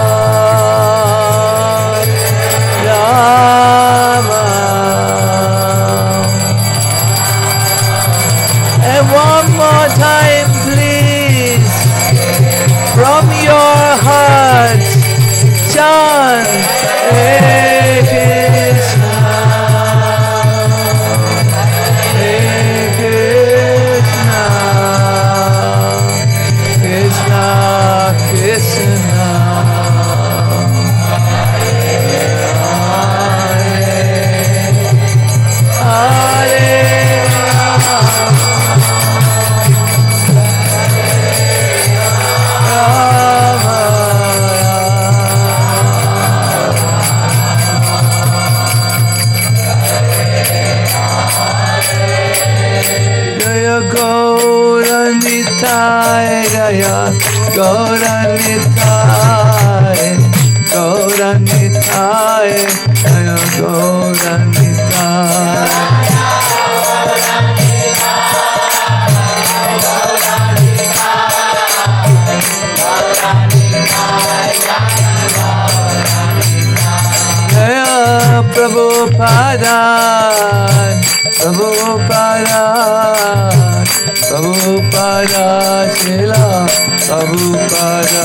Rama Nitai Jaya Gaura Nitai Gaura Nitai Jaya Gaura Nitai Jaya Prabhupada Prabhupada Prabhupada Srila Prabhupada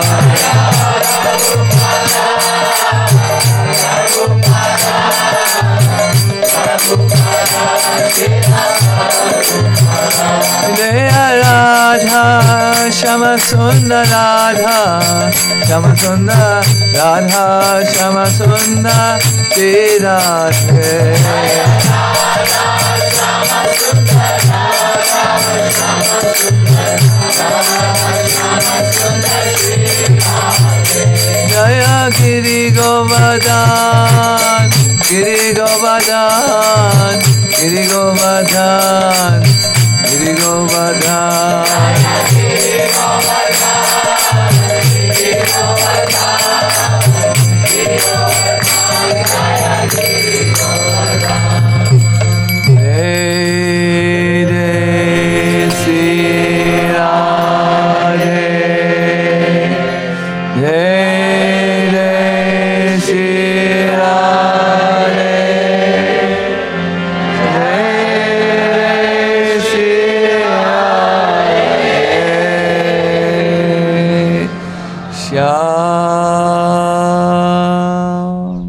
Jaya Radha Shama Sundar Radha Shama Sundar Radha Shama Sundar Shri Radhe Jaya Giri Govardhan Giri Govardhan Giri Govardhan Giri Govardhan Giri Govardhan Giri Govardhan Giri Govardhan Giri Govardhan Hey Desi Radhe Hey Desi Radhe Hey Desi Radhe Shyam.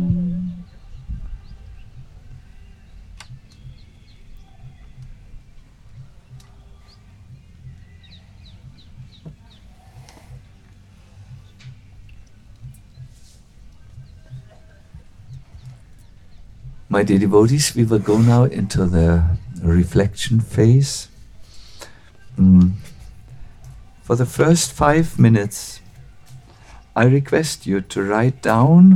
My dear devotees, we will go now into the reflection phase. Mm. For the first five minutes, I request you to write down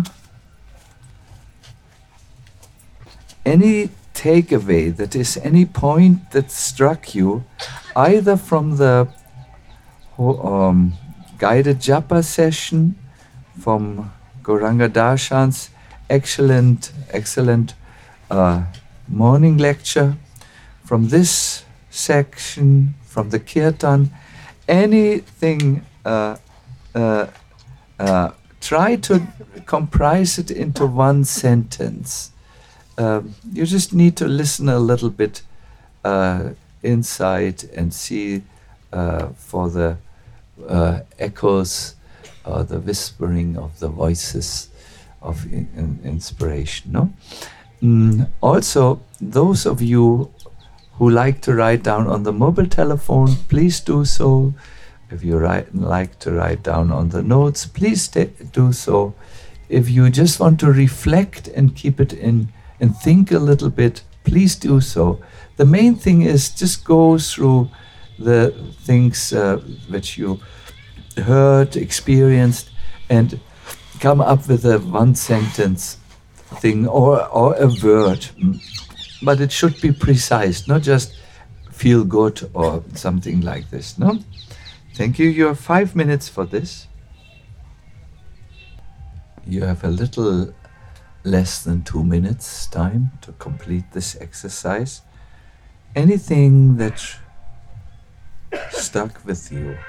any takeaway, that is, any point that struck you, either from the um, guided japa session, from Gauranga Darshan's excellent, excellent uh, morning lecture, from this section, from the kirtan, anything, uh, uh, uh, try to comprise it into one sentence. Um, you just need to listen a little bit uh, inside and see uh, for the uh, echoes or the whispering of the voices of in, in inspiration. No? Mm, also, those of you who like to write down on the mobile telephone, please do so. If you write, like to write down on the notes, please do so. If you just want to reflect and keep it in and think a little bit, please do so. The main thing is just go through the things uh, which you heard, experienced, and come up with a one sentence thing or, or a word. But it should be precise, not just feel good or something like this, no? Thank you. You have five minutes for this. You have a little less than two minutes time to complete this exercise. Anything that stuck with you,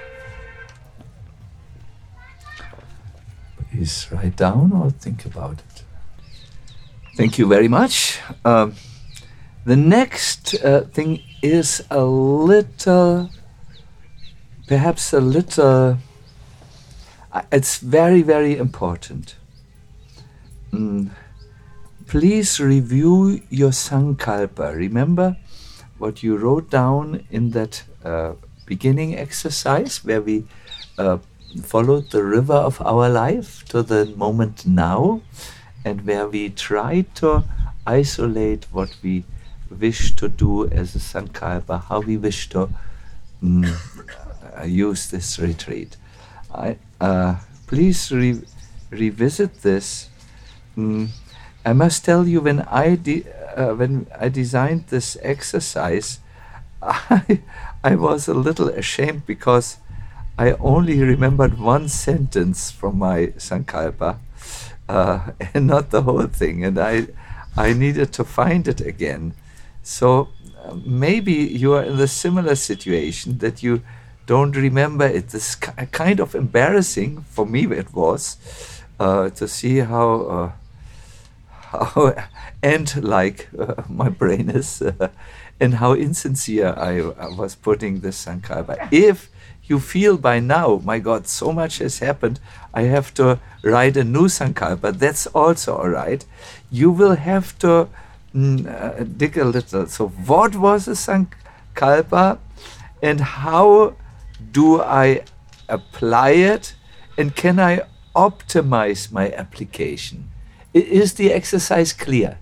please write down or think about it. Thank you very much. Um, the next uh, thing is a little, perhaps a little, uh, it's very, very important. Mm. Please review your sankalpa. Remember what you wrote down in that uh, beginning exercise where we uh, followed the river of our life to the moment now, and where we try to isolate what we wish to do as a sankalpa, how we wish to mm, uh, use this retreat. I, uh, please re revisit this. Mm, I must tell you, when I de uh, when I designed this exercise, I I was a little ashamed because I only remembered one sentence from my Sankalpa uh, and not the whole thing, and I, I needed to find it again. So uh, maybe you are in a similar situation that you don't remember it. This ki- kind of embarrassing for me it was uh, to see how uh, how ant-like uh, my brain is uh, and how insincere I, I was putting this Sankalpa. If you feel by now, my God, so much has happened, I have to write a new Sankalpa, that's also all right. You will have to mm, uh, dig a little. So what was a Sankalpa and how do I apply it, and can I optimize my application? I- Is the exercise clear?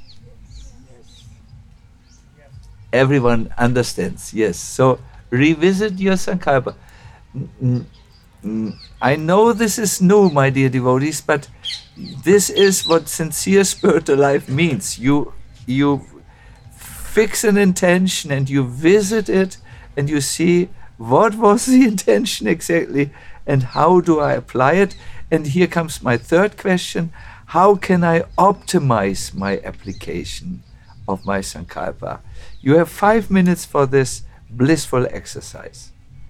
Everyone understands, yes. So revisit your Sankalpa. Mm, mm, I know this is new, my dear devotees, but this is what sincere spiritual life means. You, you fix an intention and you visit it and you see what was the intention exactly and how do I apply it. And here comes my third question. How can I optimize my application of my Sankalpa? You have five minutes for this blissful exercise.